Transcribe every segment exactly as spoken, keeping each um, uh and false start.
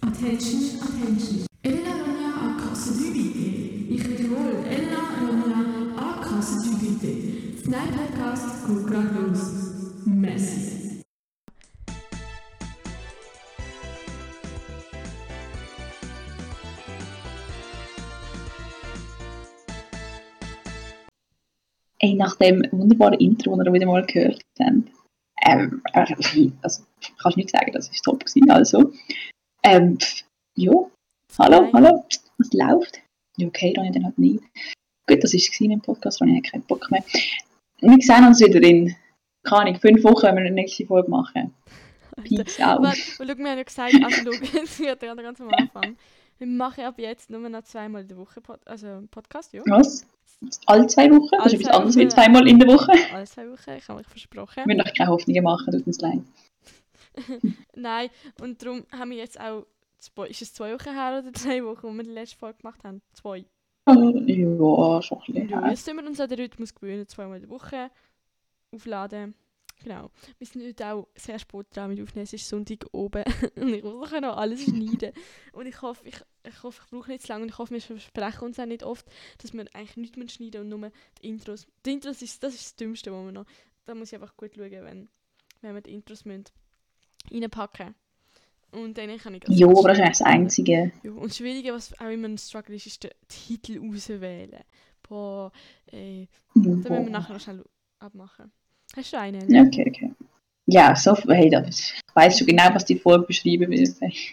Attention, attention. Elena Ronja à Kasse drei bitte. Ich wiederhole, Elena Ronja à Kasse drei bitte. Das neue Podcast geht gerade los. Merci. Ey, nach dem wunderbaren Intro, das wir wieder mal gehört haben, ähm, also, kannst du nicht sagen, das war top gewesen, also, ähm, ja, hallo, hallo, was läuft? Ja, okay, dann dann halt nicht. Gut, das war es im Podcast, dann habe ich keinen Bock mehr. Wir sehen uns wieder in, keine Ahnung, fünf Wochen, wenn wir eine nächste Folge machen. Peace out. Warte, schau, wir haben ja gesagt, also schau, jetzt wird ja ganz am Anfang. Wir machen ab jetzt nur noch zweimal in der Woche Pod- also einen Podcast, ja. Was? Alle zwei Wochen? Das Alle ist etwas zwei anderes Wochen. wie zweimal in der Woche. Alle zwei Wochen, ich habe mich versprochen. Wir müssen euch keine Hoffnungen machen, tut uns leid. Nein, und darum haben wir jetzt auch, zwei, ist es zwei Wochen her oder drei Wochen, wo wir die letzte Folge gemacht haben? Zwei. Ja, schon ein bisschen Ja, her. jetzt müssen wir uns an den Rhythmus gewöhnen, zweimal in der Woche aufladen. Genau. Wir sind heute auch sehr spät dran mit aufnehmen, es ist Sonntag oben und ich muss nachher noch alles schneiden. Und ich hoffe, ich, ich, hoffe, ich brauche nicht zu lange und ich hoffe, wir versprechen uns auch nicht oft, dass wir eigentlich nichts mehr schneiden und nur die Intros. Die Intros ist, das ist das Dümmste, was wir noch... Da muss ich einfach gut schauen, wenn, wenn wir die Intros müssen reinpacken. Und dann kann ich... Ja, aber das ist eigentlich das Einzige. Ja, und das Schwierige, was auch immer ein Struggle ist, ist der Titel auswählen. Boah, ey. Da müssen wir nachher noch schnell abmachen. Hast du einen? Ja, okay, okay. Ja, so, hey, da, ich weiss schon genau, was die Folge beschreiben wird.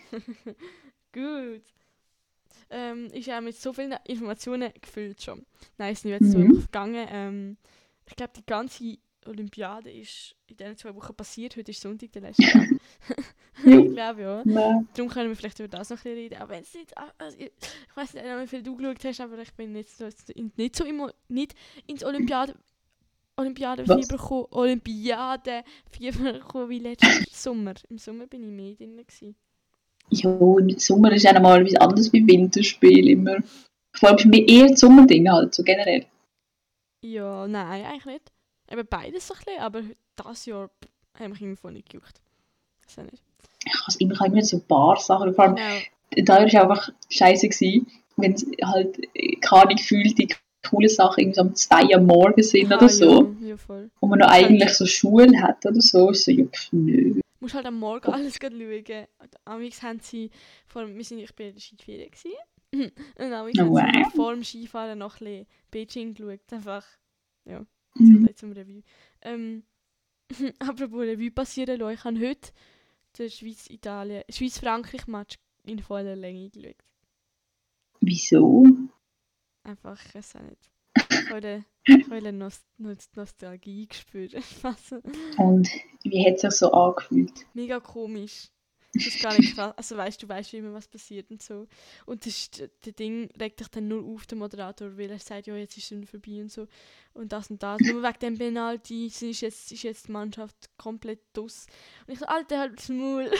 Gut. Ähm, ist ja mit so vielen Informationen gefüllt schon. Nein, es sind jetzt Mhm. zwei Wochen gegangen. Ähm, ich glaube, die ganze Olympiade ist in diesen zwei Wochen passiert. Heute ist Sonntag, der letzte Tag. Ich glaube, ja. Ja. Darum können wir vielleicht über das noch ein bisschen reden. Aber wenn es nicht... Also ich ich weiß nicht, wie viel du geschaut hast, aber ich bin nicht so, nicht so im, nicht ins Olympiade... Olympiadenfieber gekommen, Olympiadenfieber gekommen wie letzten Sommer. Im Sommer bin ich mehr drin gewesen. Ja, im Sommer ist ja normal etwas anderes wie Winterspiel immer. Vor allem mir eher das Sommerding halt, so generell. Ja, nein, eigentlich nicht. Eben beides so ein bisschen, aber dieses Jahr habe ich mich irgendwie voll nicht gejuckt. Das auch nicht. Ich habe immer, ich habe immer so ein paar Sachen, vor allem, Genau. da war es einfach scheiße gewesen, wenn es halt, keine Ahnung, gefühlt die coole Sachen irgendwie so um zwei am Morgen sind Ah, oder so. Ja, ja, voll. Und man noch eigentlich so Schule hat oder so, ist so, ja, pf, nö. Du musst halt am Morgen alles gerade schauen. Amigs haben sie, vor allem, wir sind, ich bin in der Skiferie gewesen. Und amigs Oh, haben sie wow. vor dem Skifahren noch ein bisschen Beijing geschaut. Einfach, ja, Mhm. jetzt zum Revue. Ähm, apropos Revue passieren lassen, ich habe heute den Schweiz-Italien, Schweiz-Frankreich-Match in voller Länge geschaut. Wieso? Einfach, ich weiß auch nicht. Ich wollte, ich wollte Nost- Nost- Nostalgie gespürt. Was? Und wie hat es sich so angefühlt? Mega komisch. Das ist gar nicht krass. Also weißt du, weißt immer, was passiert und so. Und das ist, der Ding regt dich dann nur auf, der Moderator, weil er sagt, ja, jetzt ist es vorbei und so. Und das und das. Nur wegen dem Penalty ist jetzt, ist jetzt die Mannschaft komplett draus. Und ich so, Alter, halt das Maul.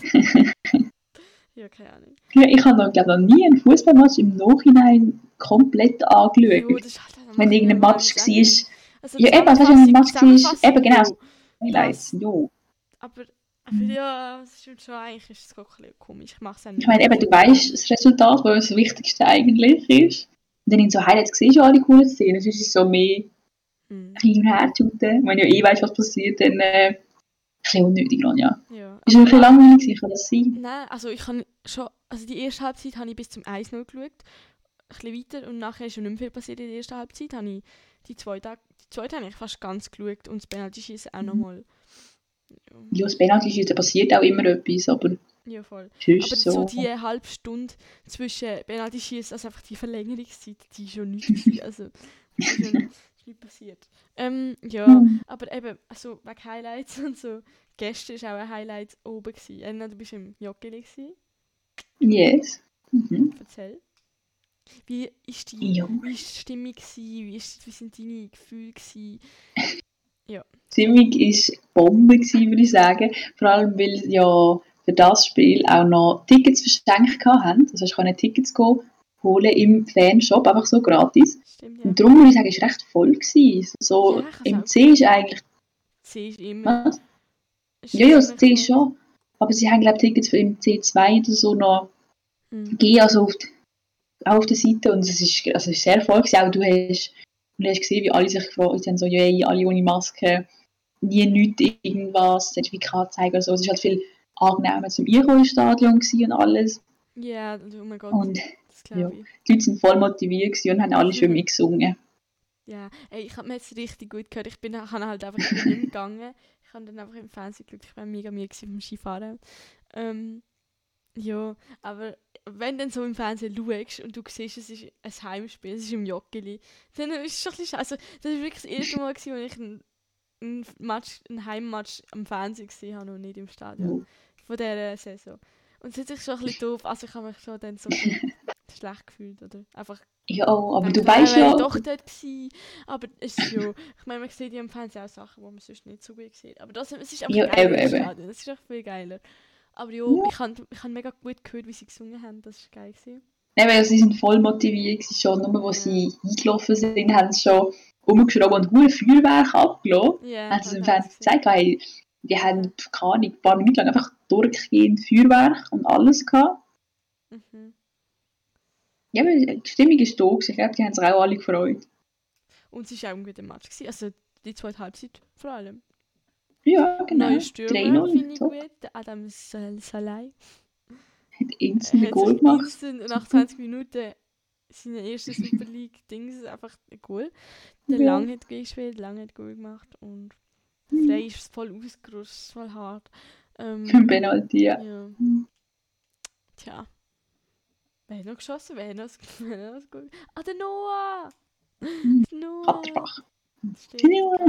Ja, keine Ahnung. Ja, ich habe noch, glaub, noch nie einen Fußballmatch im Nachhinein komplett angeschaut. Jo, das ist halt einfach Wenn irgendein Match war. Also Ja, eben, also wenn ein Match war, eben genau, jo. Highlights, jo. Aber, aber ja, es ist schon eigentlich ist es auch ein bisschen komisch. Ich mache es auch nicht. Ich meine, eben, du weißt das Resultat, was das Wichtigste eigentlich ist. Und dann in so Highlights siehst du alle coolen Szenen. Es ist so mehr Mhm. hin und her tun. Wenn du ja eh weißt, was passiert, dann äh, ein bisschen unnötig, Ronja. Ja. Ist ein bisschen langweilig gewesen, kann das sein? Nein, also ich habe schon, also die erste Halbzeit habe ich bis zum eins null geschaut, ein bisschen weiter und nachher ist schon nicht mehr viel passiert in der ersten Halbzeit, habe ich die zweite, die zweite habe ich fast ganz geschaut und das Penalty-Schießen auch nochmal. Ja. Ja, das Penalty-Schießen, da passiert auch immer etwas, aber Ja, voll. tschüss, Aber so. so die halbe Stunde zwischen Penalty-Schießen, also einfach die Verlängerungszeit, die ist schon nichts gewesen, also das ist schon ist nicht passiert. Ähm, ja, Hm. aber eben, also wegen Highlights und so, gestern war auch ein Highlight oben gewesen. Elena, du bist im Joggeli gewesen. Yes. Mhm. Erzähl. Wie ist die, Ja. wie ist die Stimmung gewesen? Wie, ist, wie sind deine Gefühle gewesen? Die Stimmung war Bombe, gewesen, würde ich sagen. Vor allem, weil ja für das Spiel auch noch Tickets verschenkt hatten. Also ich konnte Tickets go holen im Fanshop, einfach so gratis. Stimmt, ja. Und darum würde ich sagen, es war recht voll gewesen. So, Ja, ich hab's im auch C ist eigentlich... C ist immer. Was? Ist Ja, ja, das immer C ist voll. schon. Aber sie haben, glaube ich, Tickets für im C zwei oder so noch Mhm. gegeben, also auf, die, auch auf der Seite. Und es ist, also es ist sehr voll gewesen. Auch du hast, du hast gesehen, wie alle sich gefreut haben, so, yay, alle ohne Maske, nie nichts, irgendwas, Zertifikat zeigen oder so. Es war halt viel angenehmer zum Einkommen im Stadion gewesen und alles. Ja, oh mein Gott, Und das ja, glaube ich. die Leute waren voll motiviert gewesen und haben alle schön mitgesungen. Ja, ey, ich habe mir jetzt richtig gut gehört. Ich bin ich habe halt einfach ich bin nicht mehr gegangen. Ich habe dann einfach im Fernsehen geschaut. Ich war mega müde gewesen vom Skifahren. Ähm, ja, aber wenn du dann so im Fernsehen schaust und du siehst, es ist ein Heimspiel, es ist im Joggeli, dann ist es schon ein bisschen schade. Also, das war wirklich das erste Mal, gewesen, wo ich ein, ein, Match, ein Heimmatch am Fernsehen gesehen habe und nicht im Stadion. Von dieser Saison. Und es ist sich schon ein bisschen doof. Also, ich habe mich schon dann so ein bisschen schlecht gefühlt. Oder einfach Ja, aber denkt, du weißt wäre ja, ich doch dort gewesen. Aber es ist ja, ich meine, man sieht ja im Fernsehen auch Sachen, die man sonst nicht so gut sieht. Aber das, es ist einfach ja, geil eben, im eben. Stadion. Es ist echt viel geiler. Aber ja, Ja. ich habe ich hab mega gut gehört, wie sie gesungen haben. Das war geil gewesen. Nein, weil sie sind voll motiviert gewesen schon. Nur wo Ja. sie eingelaufen sind, haben sie schon rumgeschraubt und hure Feuerwerk abgelassen. Ja, Haben sie es im habe ich Fernsehen gezeigt, weil die haben, keine Ahnung, ein paar Minuten lang einfach durchgehend Feuerwerk und alles gehabt. Mhm. Ja, aber die Stimmung ist da gewesen. Ich glaube, die haben sich auch alle gefreut. Und es war auch ein guter Match gewesen. Also die zweite Halbzeit vor allem. Ja, genau. Neue Stürmer drei null, finde ich top. gut. Der Adam Sal- Salai. Hat Er instant ein hat Goal sich gemacht. instant nach zwanzig Minuten seine erste Super League-Dings einfach ein Goal. Der Ja. Lang hat gespielt, Lang hat Goal gemacht und der Frey ist voll ausgerutscht, voll hart. Ähm, Für den Penalty, ja. ja. Tja. Wer hat noch geschossen? Wer hat noch das, wer hat noch das Goal? Ah, der Noah! Der Noah! Katterbach. Stimmt. Ja.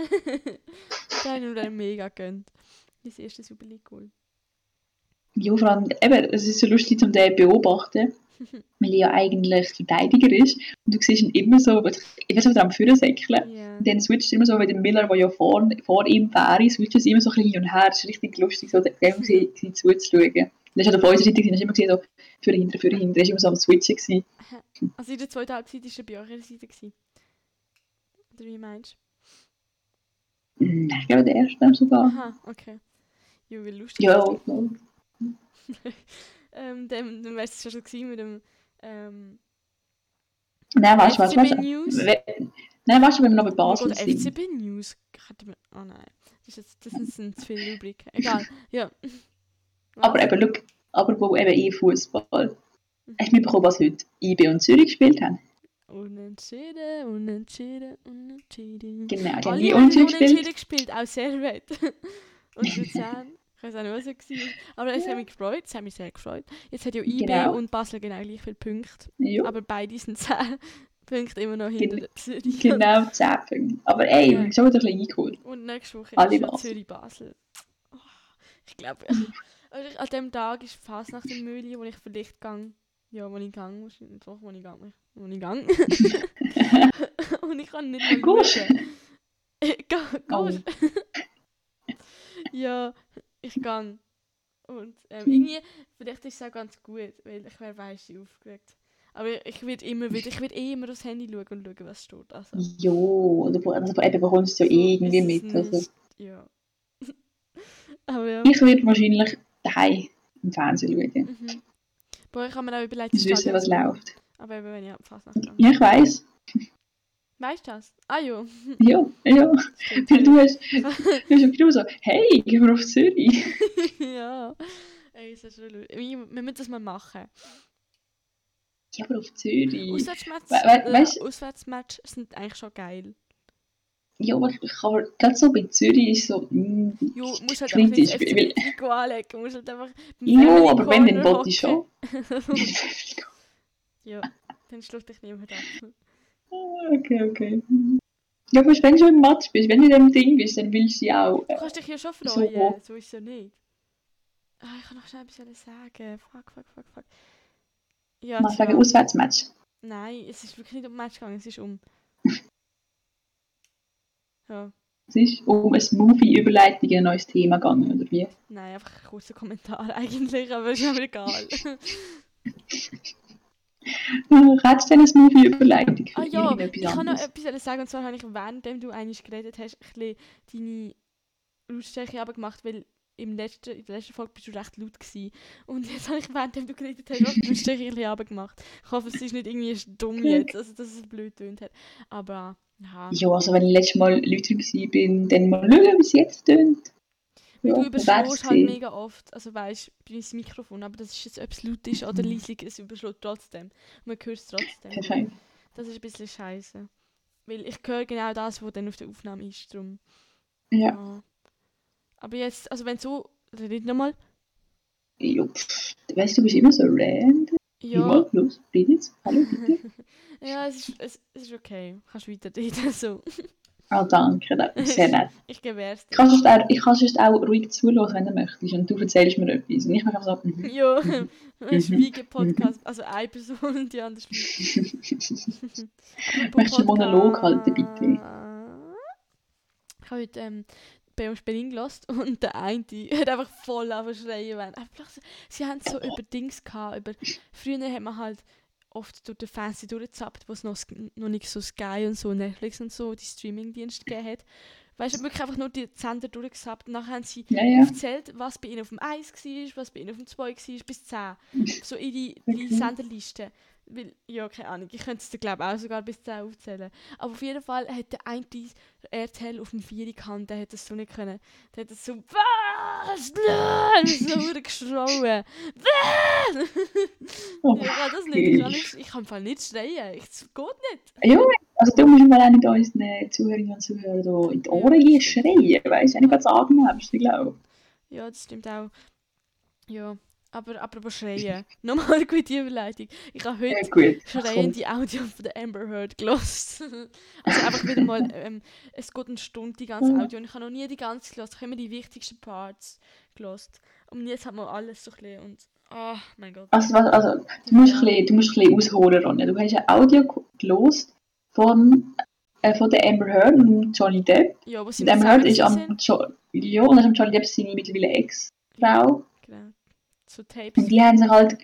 Der hat ihm dann mega gegönnt. Das erste Super League-Goal. Ja, vor allem, eben, es ist so lustig, um den zu beobachten, weil er ja eigentlich Verteidiger ist. Und du siehst ihn immer so, ich weiß nicht, am Führer säckeln. Ja. Und dann switcht er immer so, weil der Miller, der ja vor, vor ihm wäre, switcht er immer so ein bisschen hin und her. Das ist richtig lustig, so dem mhm. zuzuschauen. Das ist halt auf unserer Seite, das ist immer gesehen, so, für hinten, für hinten, das war immer so am Switchen gewesen. Also in der zweiten Halbzeit war er bei eurer Seite gewesen. Oder wie meinst Nein, ich glaube, der erste sogar. du? Aha, okay. Ja, wie lustig. Ja, no. ähm, dann dann wärst du schon gewesen mit dem ähm, Nein, warte, F C warte, B warte. News. We- Nein, warte, wenn wir noch bei Oh mein Basel Gott, sind. F C B News. Hatte man- Oh nein, das, ist jetzt, das sind zu viele Rubriken. Egal, ja. Aber Was? eben, look, aber wo eben E-Fußball. Hast du mitbekommen, was heute I B und Zürich gespielt haben? Unentschieden, unentschieden, unentschieden. Genau, die haben Alle wie haben unentschieden unentschieden gespielt. gespielt, auch Servet. Und Luzern. Ich weiß auch nicht, was es war. Aber es Ja. hat mich gefreut, es hat mich sehr gefreut. Jetzt hat ja I B Genau. und Basel genau gleich viele Punkte. Ja, Aber beide sind zehn Punkte immer noch hinter Gen- der Zürich. genau zehn Punkte. Aber ey, Ja. wir haben schon wieder ein bisschen eingeholt. Und nächste Woche Alle ist ja Basel. Zürich-Basel. Oh, ich glaube, also an dem Tag ist fast nach dem Mühle, wo ich vielleicht gang. Ja, wo ich gang, wahrscheinlich doch, wo ich gang. Wo ich gang. Und ich kann nicht mal Gut. schauen. Ga- Oh. Gut. Ja, ich gang. Und ähm, Hm. irgendwie, vielleicht ist es auch ganz gut, weil ich wäre weiss aufgeregt. Aber ich werde immer wieder, ich werde eh immer aufs Handy schauen und schauen, was steht. Also, Jo, oder wo- also eben bekommst du ja so eh irgendwie ist es mit. Also, nicht. Ja. Aber ja. ich würde wahrscheinlich daheim im Fernsehen schauen. Mhm. Boah, ich habe mir auch überlegt, Ich wissen, was zu gehen. läuft. Aber eben, wenn ich fast nachgegangen. Ja, ich weiss. Weißt du das? Ah ja. Ja, ja. Stimmt, Weil du ja. hast, du hast genau so, hey, gehen wir auf Zürich. Ja. Ey, ist das schon lustig. Wir wir müssen das mal machen. Ja, aber auf Zürich. Auswärtsmatches, We- we- äh, weißt- Auswärtsmatches sind eigentlich schon geil. Ja, aber ich kann gerade so bei Zürich ist so, mm, Jo, musst halt kritisch. einfach nicht das F C weil- B-Trikot anlegen. Musst halt einfach beim Ja, Family aber wenn, dann Corner wollte ich schon. hocken. Ja, dann schluckt dich niemand ab. Okay, okay. Ja, aber wenn du schon im Match bist, wenn du in dem Ding bist, dann willst du ja auch. Du Äh, kannst dich ja schon so. freuen, so ist es ja nicht. Ah, ich kann noch schnell etwas sagen. Fuck, fuck, fuck, fuck. Ja, Mal tja. sagen, Auswärtsmatch. Nein, es ist wirklich nicht um den Match gegangen, es ist um... Ja, Es ist um eine Movie-Überleitung in ein neues Thema gegangen, oder wie? nein, einfach ein kurzer Kommentar eigentlich, aber ist mir egal. Hättest du denn eine Movie-Überleitung für Ah ja, irgendetwas ich kann noch anderes? etwas sagen, und zwar habe ich, währenddem du eigentlich geredet hast, ein bisschen deine Lautstärke runtergemacht, weil im letzten, in der letzten Folge bist du recht laut gewesen. Und jetzt habe ich, während du geredet hast, auch die Lautstärke ein bisschen runtergemacht. Ich hoffe, es ist nicht irgendwie dumm jetzt, also dass es blöd tönt hat. Aber, ja. Ja, also wenn ich letztes Mal Leute war, bin, dann mal schauen, wie es jetzt tönt. Weil Ja, du wir werden's überschlägst halt sehen. mega oft, also weißt du, bei meinem Mikrofon, aber das ist jetzt, ob es laut ist oder leislich, es überschlägt trotzdem. Und man hört es trotzdem. Perfekt. Das ist ein bisschen scheiße. Weil ich höre genau das, was dann auf der Aufnahme ist, drum. Ja. Ja. Aber jetzt, also wenn so, red nochmal. Ja, pff, weißt du, du bist immer so random. Ja. Mal, los, red jetzt. Hallo, bitte. Ja, es ist, es, es ist okay. Kannst weiterreden, so. Ah, danke, das ist sehr nett. Ich gewähr's Ich dir. kann sonst auch, ich kann sonst auch ruhig zuhören, wenn du möchtest. Und du erzählst mir etwas. Und ich mache einfach so, mhm. Ja, Mhm. ein Schwiege-Podcast. Also eine Person und die andere schweigt. Möchtest du einen Monolog halten, bitte? Ich habe heute ähm, bei uns Berlin gelassen und der eine hat einfach voll angefangen zu schreien. Weil einfach so, sie haben so über Dings gehabt. Über, früher hat man halt oft durch den Fernsehen durchgezappt, wo es noch, noch nicht so Sky und so, Netflix und so, die Streamingdienste gegeben hat. Weißt du, wirklich einfach nur die Sender durchgesappt und nachher haben sie Ja, ja. aufgezählt, was bei ihnen auf dem eins war, was bei ihnen auf dem zwei war, bis zehn. So in die, die Okay. Senderliste. Weil, ja, keine Ahnung, ich könnte es dir glaube auch sogar bis zehn aufzählen. Aber auf jeden Fall hat der eine R T L auf dem vier gehabt, der hätte das so nicht können. Der hat das so, was? So geschrauen. Oh, Ich kann das nicht, ich kann, nicht, ich kann einfach nicht schreien. Ich, das geht nicht. ja, also du musst mal auch nicht unseren Zuhörerinnen und Zuhörern so in die Ohren Ja, gehen, das stimmt. schreien. Weißt du, nicht ganz angenehmste, glaube Ja, das stimmt auch. Ja, aber apropos schreien. Nochmal eine gute Überleitung. Ich habe ich. Ja, heute gut. schreiende Audio von der Amber Heard gelost. Also einfach wieder mal, ähm, es geht eine Stunde die ganze Audio und ich habe noch nie die ganze gelost. Ich habe immer die wichtigsten Parts gelost. Und jetzt hat man alles so ein bisschen und, oh mein Gott. Also, was- also du, musst ein bisschen, du musst ein bisschen ausholen, Ronja. Du hast ein Audio gelost von, äh, von der Amber Heard und Johnny Depp. Ja, wo sie Und Amber Heard ist zusammen am jo ja, und das ist am Johnny Depp seine mittlerweile Ex-Frau. Genau. So Tapes. Und die haben sich halt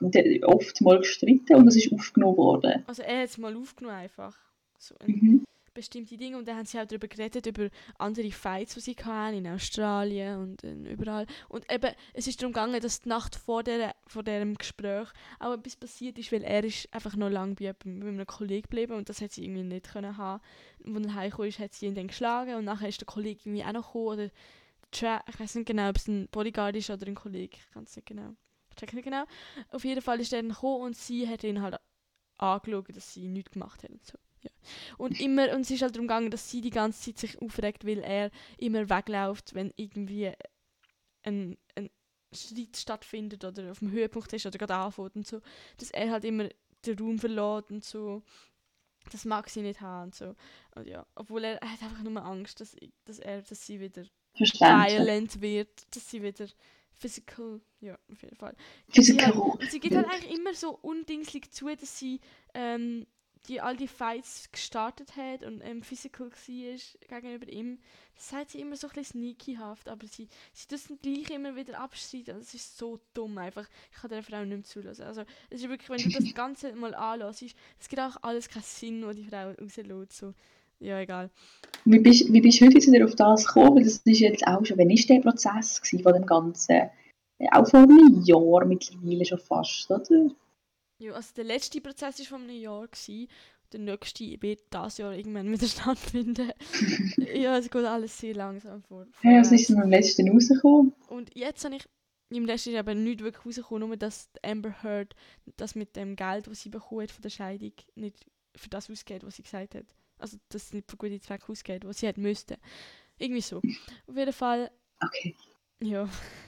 oft mal gestritten und das ist aufgenommen worden. Also er hat es mal aufgenommen einfach. So ein Mhm. bestimmte Dinge und dann haben sie auch darüber geredet, über andere Fights, die sie hatten, in Australien und in überall. Und eben, es ist darum gegangen, dass die Nacht vor, der, vor diesem Gespräch auch etwas passiert ist, weil er ist einfach noch lange bei, bei einem Kollegen geblieben und das hat sie irgendwie nicht können haben. Und als er heimgekommen ist, hat sie ihn dann geschlagen und nachher ist der Kollege irgendwie auch noch gekommen oder Tra- ich weiß nicht genau, ob es ein Bodyguard ist oder ein Kollege, ich kann es nicht genau. Ich check nicht genau. Auf jeden Fall ist er dann gekommen und sie hat ihn halt angeschaut, dass sie nichts gemacht hat und so. Ja. Und immer, und es ist halt darum gegangen, dass sie die ganze Zeit sich aufregt, weil er immer wegläuft, wenn irgendwie ein, ein Streit stattfindet oder auf dem Höhepunkt ist oder gerade anfängt und so. Dass er halt immer den Raum verlässt und so. Das mag sie nicht haben und so. Und ja, obwohl er, er hat einfach nur Angst, dass, dass, er, dass sie wieder Verständlich. violent wird, dass sie wieder physical, ja, auf jeden Fall. Physical. Sie halt, und sie geht halt eigentlich immer so undingslig zu, dass sie ähm, die all die Fights gestartet hat und ähm, physical war gegenüber ihm. Das sagt sie immer so ein bisschen sneakyhaft, aber sie, sie tut es dann gleich immer wieder abstreiten. Das ist so dumm einfach. Ich kann der Frau nicht mehr zulassen. Also, es ist wirklich, wenn du das Ganze mal anlässt, es gibt auch alles keinen Sinn, was die Frau rauslässt. So. Ja, egal. Wie bist, wie bist du heute wieder auf das gekommen? Weil das ist jetzt auch schon, wann war der Prozess gewesen von dem Ganzen? Auch vor einem Jahr mittlerweile schon fast, oder? Ja, also der letzte Prozess war vor einem Jahr. Gewesen. Der nächste wird dieses Jahr irgendwann wieder stattfinden. Ja, es geht alles sehr langsam vor. Ja, was ist denn am letzten rausgekommen? Und jetzt habe ich, im letzten ist aber nicht wirklich rausgekommen, nur dass Amber Heard das mit dem Geld, das sie bekommen hat von der Scheidung, nicht für das ausgeht, was sie gesagt hat. Also, dass es nicht für gute Zwecke ausgeht, was sie hätte müsste. Irgendwie so. Auf jeden Fall, Okay. ja,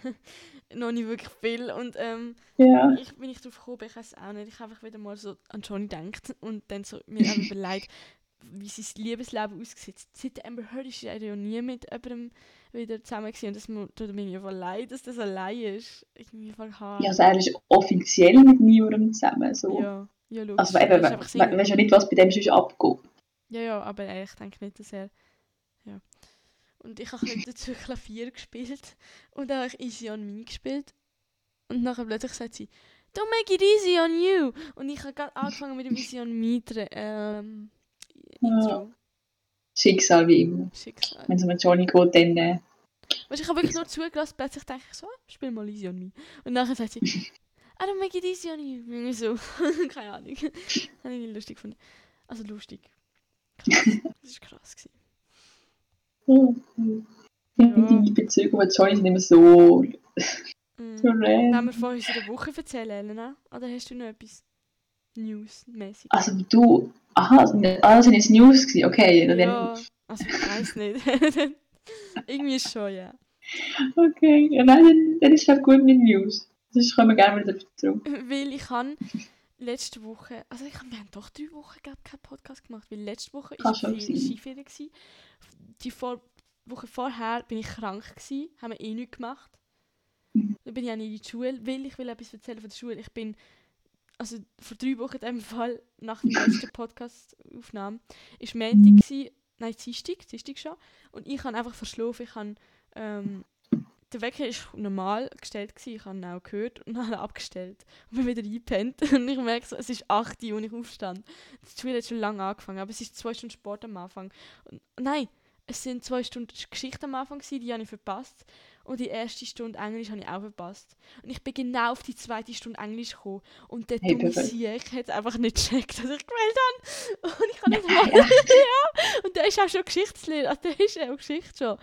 noch nicht wirklich viel. Und ähm, Ja. ich bin nicht drauf gekommen, ich weiß auch nicht. Ich habe einfach wieder mal so an Johnny gedacht und dann so mir einfach überlegt, wie sein Liebesleben aussieht. Seit Amber Heard ist er ja nie mit jemandem wieder zusammen gewesen. Und das mu- tut mir einfach leid, dass das allein ist. Irgendwie voll hart. Ja, also er ist offiziell mit niemandem zusammen. So. Ja, ja, logisch. Also Er eben, ist we einfach we Single. weißt ja nicht, was bei dem sonst abgeht. Ja, ja, aber äh, ich denke nicht, dass er... Ja. Und ich habe heute dazu Klavier gespielt und dann habe ich Easy on Me gespielt. Und nachher plötzlich sagt sie, don't make it easy on you. Und ich habe gerade angefangen mit dem Easy on Me dre- ähm, Intro. Schicksal wie immer. Schicksal. Wenn es um Johnny geht, dann äh, Weißt, ich habe wirklich nur zugelassen, plötzlich denke ich so, ah, spiel mal Easy on Me. Und nachher sagt sie, I don't make it easy on you. Und ich so, keine Ahnung. Das habe ich nicht lustig gefunden. Also lustig. Krass. Das war krass. Gewesen. Oh, ja. Die Bezüge mit Johnny sind immer so... Mm. so random. Wenn wir von unserer Woche erzählen, Elena, oder hast du noch etwas News-mäßig? Also du... Aha, also das sind jetzt News gewesen, okay. Dann, Ja, also ich weiß nicht. Irgendwie schon, ja. Okay, ja, nein, dann, dann ist es gut mit News. Sonst kommen wir gerne wieder zurück. Weil ich habe letzte Woche, also ich, wir haben doch drei Wochen glaub, keinen Podcast gemacht, weil letzte Woche Kann war schon die sein. Skiferien gewesen. Die vor, Woche vorher bin ich krank gewesen, haben wir eh nichts gemacht. Mhm. Dann bin ich auch nicht in die Schule, weil ich will etwas erzählen von der Schule. Ich bin, also vor drei Wochen in dem Fall, nach der letzten Podcast-Aufnahme, war Montag gewesen, nein, Dienstag, Dienstag schon. Und ich habe einfach verschlafen, ich habe, ähm, der Wecker war normal gestellt gewesen, ich habe ihn auch gehört und habe ihn abgestellt. Und bin wieder eingepennt und ich merke so, es ist acht Uhr, als ich aufstand. Die Schule hat schon lange angefangen, aber es ist zwei Stunden Sport am Anfang. Und, nein, es sind zwei Stunden Geschichte am Anfang gewesen, die habe ich verpasst. Und die erste Stunde Englisch habe ich auch verpasst. Und ich bin genau auf die zweite Stunde Englisch gekommen. Und der Hey, dumme perfekt. Sieg hat es einfach nicht gecheckt, dass ich gewählt habe. Und ich habe nicht mal... ja, und der ist auch schon Geschichtslehrer, also der ist auch Geschichte schon.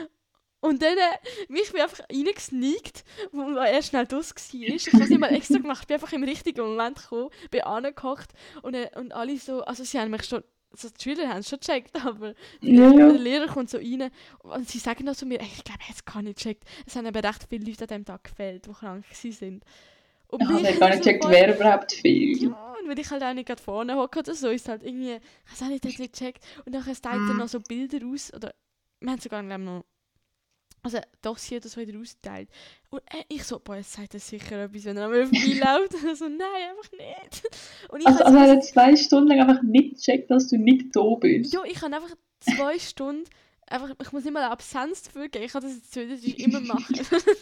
Und dann, äh, mich bin einfach reingesneakt, wo er erst schnell draus war. Ich habe es nicht mal extra gemacht, ich bin einfach im richtigen Moment gekommen, bin angehockt und, äh, und alle so, also sie haben mich schon, also die Schüler haben es schon gecheckt, aber Ja, der ja. Lehrer kommt so rein und sie sagen dann zu mir, ey, ich glaube, er hat es gar nicht gecheckt. Es haben aber recht viele Leute an diesem Tag gefehlt, die krank waren. Und Ich habe mich nicht gar nicht so gecheckt, voll- wer überhaupt fehlt. Ja, und wenn ich halt auch nicht gerade vorne hocke oder so, ist es halt irgendwie, ich weiß auch nicht, der hat nicht gecheckt. Und dann teilt er noch so Bilder aus, oder wir haben sogar glaub ich, noch also ein Dossier oder so wieder ausgeteilt. Und äh, ich so, boah, jetzt sagt er sicher etwas, wenn er an mir vorbeiläuft. Also nein, einfach nicht. Und ich Also, hab also er so- hat zwei Stunden lang einfach nicht gecheckt, dass du nicht da bist. ja, ich habe einfach zwei Stunden, einfach, ich muss nicht mal eine Absenz dafür geben, ich kann das jetzt das ist immer machen.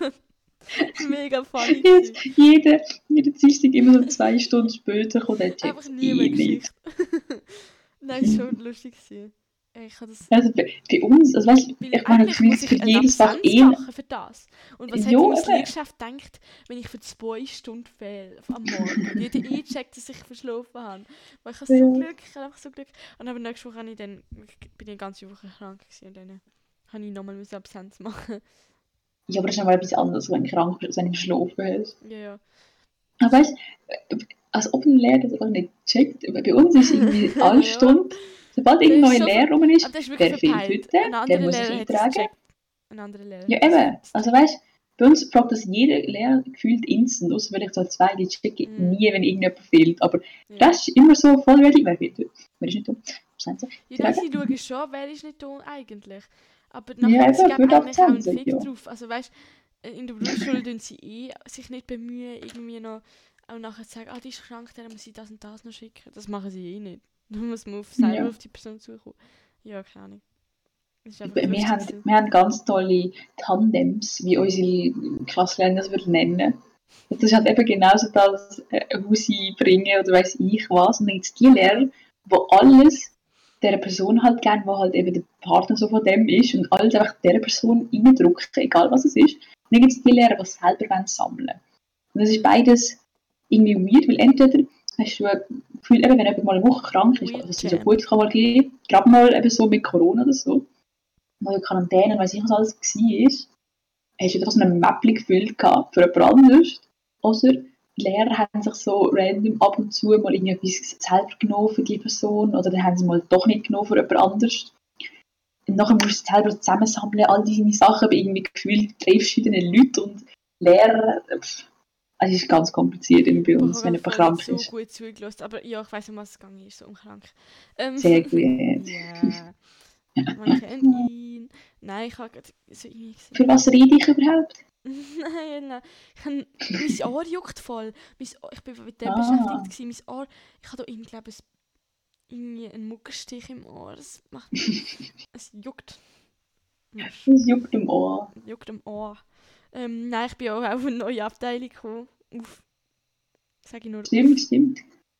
Mega funny. Jetzt, gewesen. jede, jede Dienstag immer so zwei Stunden später kommt der Chat Einfach nie eh mehr nicht. Geschichte. Nein, ist schon lustig gewesen. Ey, Ich habe das... Also bei, bei uns, also weißt, Weil ich meine, eigentlich gefühlt muss ich für eine jedes Fach Absenz eh... machen für das. Und was hat Jo, ihm das eben. Lehrgeschäft gedacht, wenn ich für zwei Stunden fehle am Morgen? Und jeder eingecheckt, dass ich verschlafen habe. Weil ich habe so Ja. Glück, ich habe einfach so Glück. Und aber nächste Woche habe ich dann, ich bin die ganze Woche krank gewesen und dann habe ich nochmal eine Absenz machen. Ja, aber das ist nochmal etwas anderes, wenn du krank bist, als wenn du geschlafen hast. Ja, ja. Aber weißt du, als ob ein Lehrer das einfach nicht checkt. Bei uns ist irgendwie alle Ja. Stunde, sobald Das irgendein ist neuer so Lehrer rum ist, Aber das ist wirklich der fehlt verpeilt. heute, Ein der anderer muss sich Lehrer hat es eintragen. gecheckt. Ein anderer Lehrer Ja, hat es eben. gecheckt. Also weißt du, bei uns fragt das jeder Lehrer gefühlt instant, außer vielleicht so zwei, die checken Mhm. nie, wenn irgendjemand fehlt. Aber Ja. das ist immer so voll ready. Wer fehlt heute? Wer ist nicht da? Absenzen. Ja, nein, sie schauen schon, wer ist nicht da eigentlich. Aber Ja, nachher, eben, sie geben für die eigentlich auch einen Absenzen, Fick ja. drauf. Also weißt in der Berufsschule tun sie eh sich nicht bemühen, irgendwie noch auch nachher zu sagen, ah, die ist krank, dann muss ich das und das noch schicken. Das machen sie eh nicht. Dann muss man auf, selber Ja. auf die Person zukommen. Ja, keine Ahnung. Das ist einfach Wir lustig haben, gewesen. wir haben ganz tolle Tandems, wie unsere Klassenlehrer das würden nennen. Und das ist halt eben genauso das äh, Hausi bringen oder weiss ich was. Und dann gibt es die Lehrer, die alles dieser Person halt gerne, wo halt eben der Partner so von dem ist und alles einfach dieser Person reindrücken, egal was es ist. Und dann gibt es die Lehrer, die es selber wollen sammeln. Und das ist beides irgendwie weird, weil entweder hast du ein Gefühl, eben, wenn jemand mal eine Woche krank ist, Weird was es so Jam. gut kann mal geben, gerade mal eben so mit Corona oder so, weil Quarantäne und weiss ich was alles war, hast du einfach so eine Mäppli gefüllt gehabt für jemand anderes. Oder die Lehrer haben sich so random ab und zu mal irgendetwas selber genommen für die Person oder dann haben sie mal doch nicht genommen für jemand anderes. Und nachher musst du selber zusammensammeln, all deine Sachen, aber irgendwie gefühlt triffst du verschiedene Leute und Lehrer. Pff, es ist ganz kompliziert immer bei Boah, uns, ich wenn habe jemand voll krank nicht so ist. gut zugelassen. Aber ja, ich weiss, um was es gegangen ist, so unkrank. Ähm, Sehr gut. Ja, man kennt ihn. Nein, ich habe gerade so irgendwie gesehen. Für was rede ich überhaupt? Nein, nein. Ich hab, mein Ohr juckt voll. Mein Ohr, ich bin mit dem Ah. beschäftigt gewesen. Mein Ohr, ich habe da irgendwie, glaube ich, irgendwie einen Muckerstich im Ohr. Das macht mich, es juckt. Es Das juckt im Ohr. juckt im Ohr. Ähm, nein, ich bin auch auf eine neue Abteilung gekommen. Auf, sag ich nur, Stimmt, stimmt.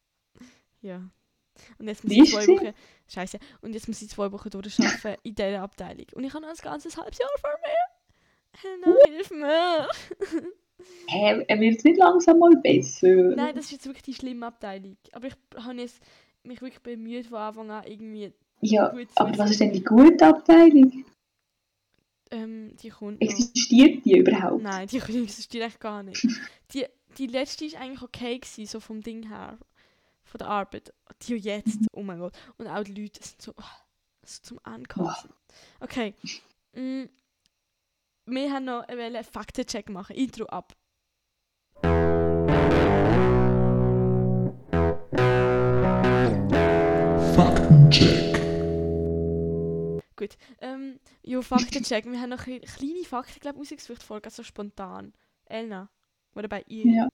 ja. Und jetzt muss Wie ich ist zwei es Wochen, Scheiße. Und jetzt muss ich zwei Wochen durcharbeiten in dieser Abteilung. Und ich habe noch ein ganzes halbes Jahr vor mir. Helena, hilf mir! Hä, er wird nicht langsam mal besser. Nein, das ist jetzt wirklich die schlimme Abteilung. Aber ich habe jetzt mich wirklich bemüht, von Anfang an irgendwie Ja, gut aber was ist zuzuhören. denn die gute Abteilung? Ähm, die kommt noch. Existiert die überhaupt? Nein, die existiert eigentlich gar nicht. Die, die letzte ist eigentlich okay gewesen, so vom Ding her. Von der Arbeit. Die jetzt, oh mein Gott. Und auch die Leute sind so, so zum Ankotzen. Okay. Mm, wir haben noch einen Faktencheck machen. Intro ab. Faktencheck. Gut. Ähm, ja, Faktencheck. Wir haben noch ein- kleine Fakten, glaube ich, rausgesucht, voll ganz so spontan. Elna, oder bei ihr? Ja.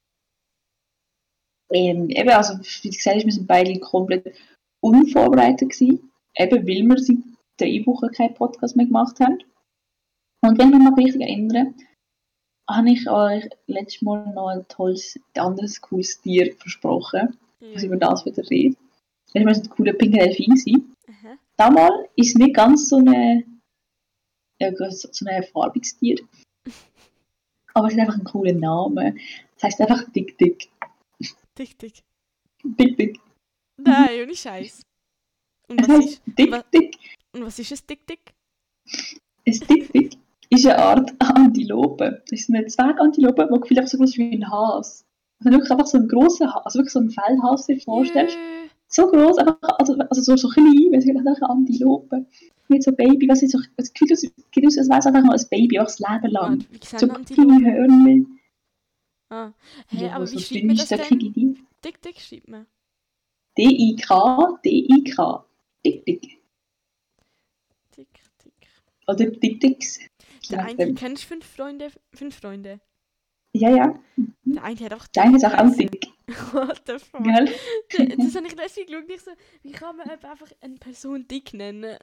Ähm, eben, also, wie du gesagt hast, wir sind beide komplett unvorbereitet gewesen. Eben, weil wir seit drei Wochen keinen Podcast mehr gemacht haben. Und wenn ich mich noch richtig erinnere, habe ich euch letztes Mal noch ein tolles, ein anderes cooles Tier versprochen. Ja. Also über das wieder reden. Das war so ein cooler pinker Delfin gewesen. Aha. Damals war es nicht ganz so eine, ja, so so ein farbiges Tier. Aber es hat einfach einen coolen Namen. Das heisst einfach Dick Dick. Dick, dick. Dick Dick. Nein, ohne Scheiß. Und Es was heisst ist, Dick wa- Dick. und was ist ein Dick, dick? Ein Dick Dick ist eine Art Antilope. Das ist eine Zwergantilope, die gefühlt einfach so groß ist wie ein Has. Also wirklich einfach so ein grosser Has, also wirklich so ein Feldhas, dir vorstellst. Jö. So groß, einfach, also, also so, so klein, weil es einfach eine Antilope. Mit so Baby, was ist so, es geht aus, geht aus, als wäre es einfach mal ein Baby, auch das Leben lang. Warte, wie So sehen kleine Antilopen? Hörnchen. Ah. Hä, Ja, aber so wie schreibt man das denn? dünnstöckige Dinge. Dick, dick schreibt man. D I K, D I K. Dick Dick. Dick, dick. Oder Dick Dicks. Der Ja, eine, ähm, kennst du fünf Freunde? Fünf Freunde. ja, ja. Der eine hat einfach Der eine ist auch geheißen. dick. What the fuck? Gell? D- Das habe ich letztens geschaut. Ich so, wie kann man eben einfach eine Person dick nennen?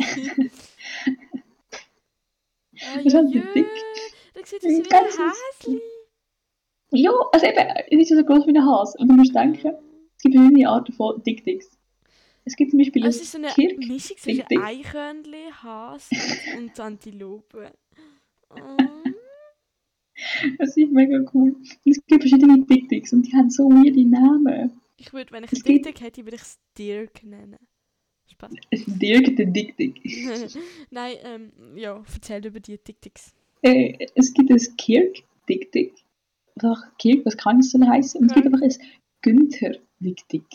Ah, Das ist ja, halt jö. dick. Da sieht aus wie ein Ganz Häschen. Ja, also eben, es ist ja so groß wie ein Hase. Und du musst denken, es gibt verschiedene Arten von Dick Dicks. Es gibt zum Beispiel Also ein es ist so eine Kirk Mischung zwischen Dick Dick. Eichhörnchen, Hase und, und Antilope. Oh. Das ist mega cool. Es gibt verschiedene Dick Dicks und die haben so weirde Namen. Ich würde, wenn ich Es einen Dick gibt- Dick hätte, würde ich es Dirk nennen. Spaß. Es ist Dirk der Dick Dick. Nein, ähm, ja, erzähl über die Dick Dicks. Äh, es gibt ein Kirk Dick Dick. Oder auch Kirk, was kann es denn heißen? Und es gibt Okay. einfach ein Günther Dick Dick.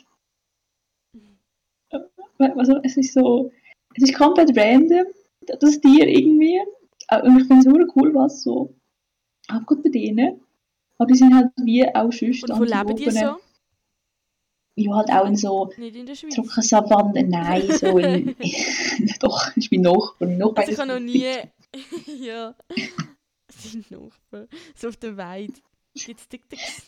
Also es ist so, es ist komplett random, das Tier irgendwie. Äh, Und ich finde es super cool, was so abgeht bei denen. Aber die sind halt wie auch sonst Und wo leben die Antilopen. so? Ja, halt auch in so Nicht in der Schweiz. Trockensavannen, nein, so in... Doch, ist mein Nachbar. Mein Nachbar Also ich ist habe noch ein nie... Dick. ja. Sein Nachbar. So auf der Weide. Gibt es Dick Dicks?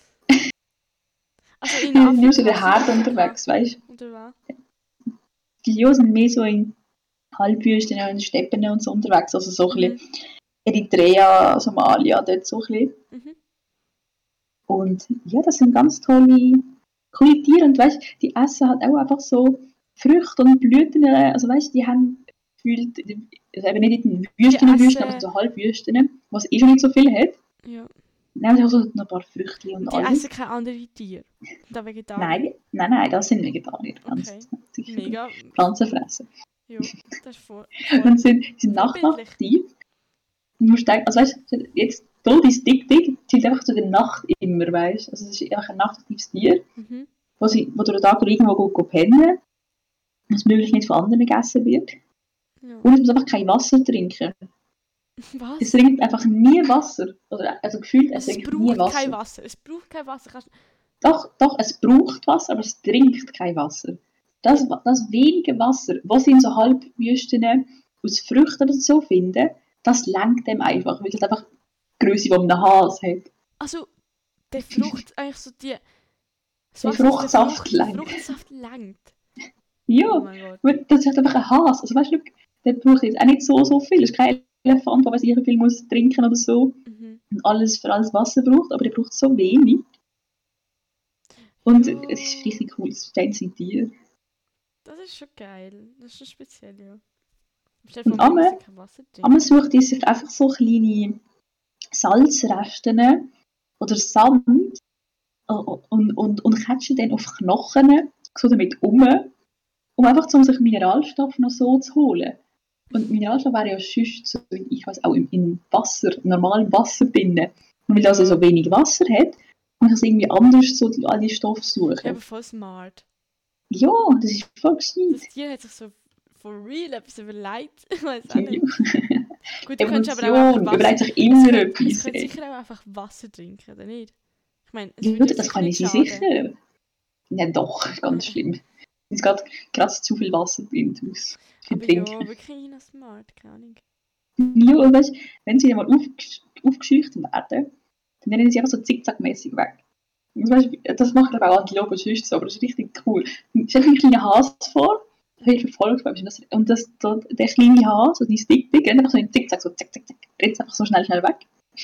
Also in Die sind nur so Afrika. der Herd unterwegs, weißt du. Oder was? Die Jungs sind mehr so in Halbwüsten und in Steppen und so unterwegs. Also so ein Mhm. bisschen Eritrea, Somalia, dort so ein bisschen. Mhm. Und ja, das sind ganz tolle, coole Tiere. Und weißt, die essen halt auch einfach so Früchte und Blüten. Also weißt, die haben gefühlt, also eben nicht in den Wüsten, Die Wüsten, essen- aber so Halbwüsten, was eh schon nicht so viel hat. Ja. Nehmen sie auch so noch ein paar Früchte und, Und die alles. essen keine anderen Tiere. Da Vegetarier. Nein, die- nein, nein, das sind Vegetarier. Ganz Okay. sicher. Mega. Pflanzenfresser. Ja, das ist vor. Und sind, sind Vorbildlich. nachtaktiv. Du musst denken, also weißt du, jetzt tot ist Dick Dick, zählt einfach zu der Nacht immer, weißt du. Also es ist einfach ein nachtaktives Tier, Mhm. wo, sie, wo durch den Tag irgendwo gut geht pennen, was möglichst nicht von anderen gegessen wird. Ja. Und es muss einfach kein Wasser trinken. Was? Es trinkt einfach nie Wasser. Oder, also gefühlt, es Also es trinkt nie braucht Wasser. kein Wasser. Es braucht kein Wasser. Kannst... Doch, doch, es braucht Wasser, aber es trinkt kein Wasser. Das, das wenige Wasser, was sie in so Halbwüsten aus Früchten oder so finden, das lenkt dem einfach, weil es einfach die Größe von einem Hase hat. Also, der Frucht, eigentlich so die... das Der Wasser aus Fruchtsaft Frucht, der lenkt. Fruchtsaft lenkt. Oh Ja, mein Gott. weil das ist einfach ein Hase. Also weißt du, der braucht jetzt auch nicht so, so viel. Es ist kein Elefant, der weiß ich, wie viel muss trinken oder so Mhm. und alles für alles Wasser braucht, aber der braucht so wenig. Und Ja. es ist richtig cool, das fancy Tier. Das ist schon geil. Das ist schon speziell, ja. Stell dir Und vor, man muss einmal, kein Wasser trinken. einmal sucht die sich einfach so kleine Salzresten oder Sand und, und, und, und catchen dann auf Knochen so damit um, um einfach so sich Mineralstoffe noch so zu holen. Und Mineralstoffe wäre ja sonst so, ich weiß auch, im, im Wasser, im normalen Wasser drin. Und weil also so wenig Wasser hat, muss ich es irgendwie anders so all die Stoffe suchen. Ja, aber voll smart. Ja, das ist voll gescheit. Das Tier hat sich so for real etwas überlegt. Ich weiß auch nicht. Ja. Gut, du könntest aber auch Evolution einfach Wasser... überlegt sich Es immer könnte, es etwas. könnte ey. sicher auch einfach Wasser trinken, oder nicht? Ich meine, es Ja, würde das sicher kann ich nicht sie schaden. sicher. Ja, doch, ganz schlimm. Es geht gerade zu viel Wasser drin aus. Für Aber Trinken. ja, wirklich noch smart, keine Ahnung. Ja, und weißt, wenn sie einmal aufgesch aufgescheucht werden, dann rennen sie einfach so zickzackmäßig weg. Und weißt, das macht aber auch Antilopen sonst so, aber das ist richtig cool. Stell dir einen kleinen Hase vor, der wird verfolgt, und das, und das, der, der kleine Hase, so die Stick-Dick, einfach so in Zickzack, so zack, zack, zack, rennt einfach so schnell, schnell weg.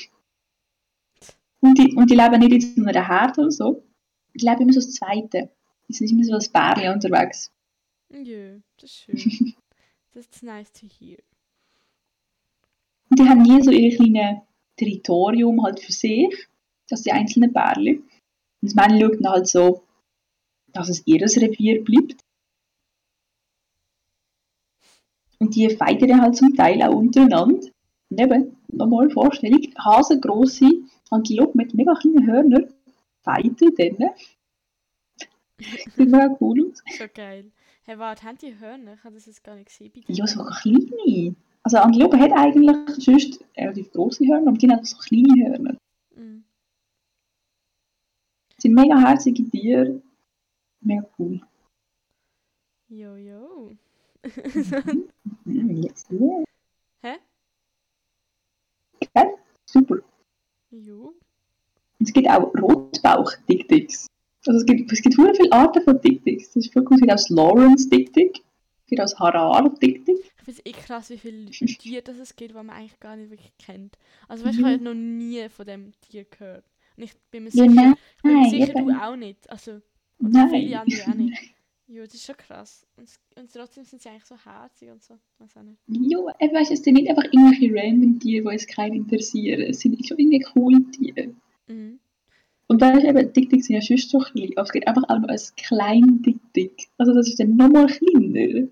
Und die, und die leben nicht in so einer Herde oder so, die leben immer so das Zweite. Die sind immer so als Bärchen unterwegs. Ja, das ist schön. That's nice to hear. Und die haben nie so ihr kleines Territorium halt für sich, dass die einzelnen Bärchen. Und das Männchen schaut dann halt so, dass es ihr Revier bleibt. Und die fighten dann halt zum Teil auch untereinander. Und eben, nochmal Vorstellung, hasengrosse Antilopen mit mega kleinen Hörnern fighten dann. Sieht mega cool aus. So geil. Hey, warte, haben die Hörner? Ich habe das jetzt gar nicht gesehen bei denen. Ja, sogar kleine. Also Antilope hat eigentlich sonst relativ grosse Hörner, aber die haben einfach so kleine Hörner. Mm. Das sind mega herzige Tiere. Mega cool. Jo, jo. Mm, yes, yeah. Hä? Okay, super. Jo. Und es gibt auch Rotbauch-Dick-Dicks. Also es gibt, es gibt sehr viele Arten von Dick-Dicks. Das ist voll cool. Es gibt auch das Lawrence-Dick-Dick. Es gibt auch das Harar-Dick-Dick. Ich finde es eh krass, wie viele Tiere das es gibt, die man eigentlich gar nicht wirklich kennt. Also weißt du, ich habe noch nie von dem Tier gehört. Und ich bin mir Ja, sicher, nein, ich bin mir nein, sicher du eben. auch nicht. Also, und Nein. viele andere auch nicht. Jo, das ist schon krass. Und, s- und trotzdem sind sie eigentlich so herzig und so. Weiß auch nicht. Ja, ich weiss, es sind nicht einfach irgendwelche random Tiere, die uns keinen interessieren. Es sind schon irgendwie coole Tiere. Mhm. Und weißt du, eben, Dick-Dicks sind ja schon so klein, aber es gibt einfach auch noch ein kleines Dick-Dick. Also das ist dann nochmal kleiner.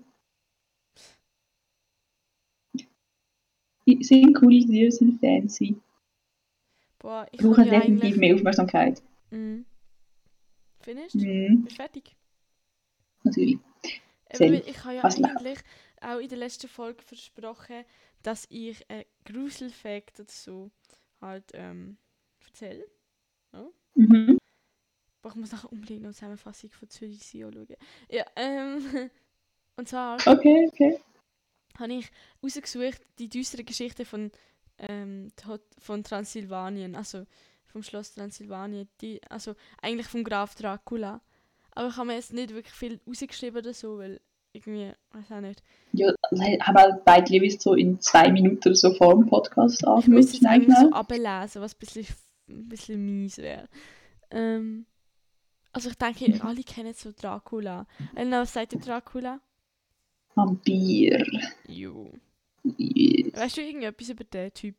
Die sind coole Tiere, sind fancy. Boah, ich Brauchen habe ja definitiv eigentlich... mehr Aufmerksamkeit. Mhm. Finished? Mhm, Bist du fertig? natürlich. Eben, Same. weil ich habe ja Was läuft? eigentlich auch in der letzten Folge versprochen, dass ich einen Gruselfact dazu halt ähm, erzähle. Mhm. Boah, ich muss nachher unbedingt noch eine Zusammenfassung von Zürich C O schauen. Ja, ähm, und zwar Okay, okay. habe ich rausgesucht, die düstere Geschichte von, ähm, Tot- von Transsilvanien, also vom Schloss Transsilvanien, die, also eigentlich vom Graf Dracula. Aber ich habe mir jetzt nicht wirklich viel rausgeschrieben oder so, weil irgendwie, weiß auch nicht. Ja, das haben wir beide jeweils so in zwei Minuten so vor dem Podcast Ich angeschaut. müsste es Schnell, eigentlich so schnell. ablesen, was ein bisschen, ein bisschen mies wäre. Ähm, also ich denke, alle kennen so Dracula. Elena, was sagt ihr Dracula? Vampir. Jo. Yes. Weißt du irgendetwas über den Typ?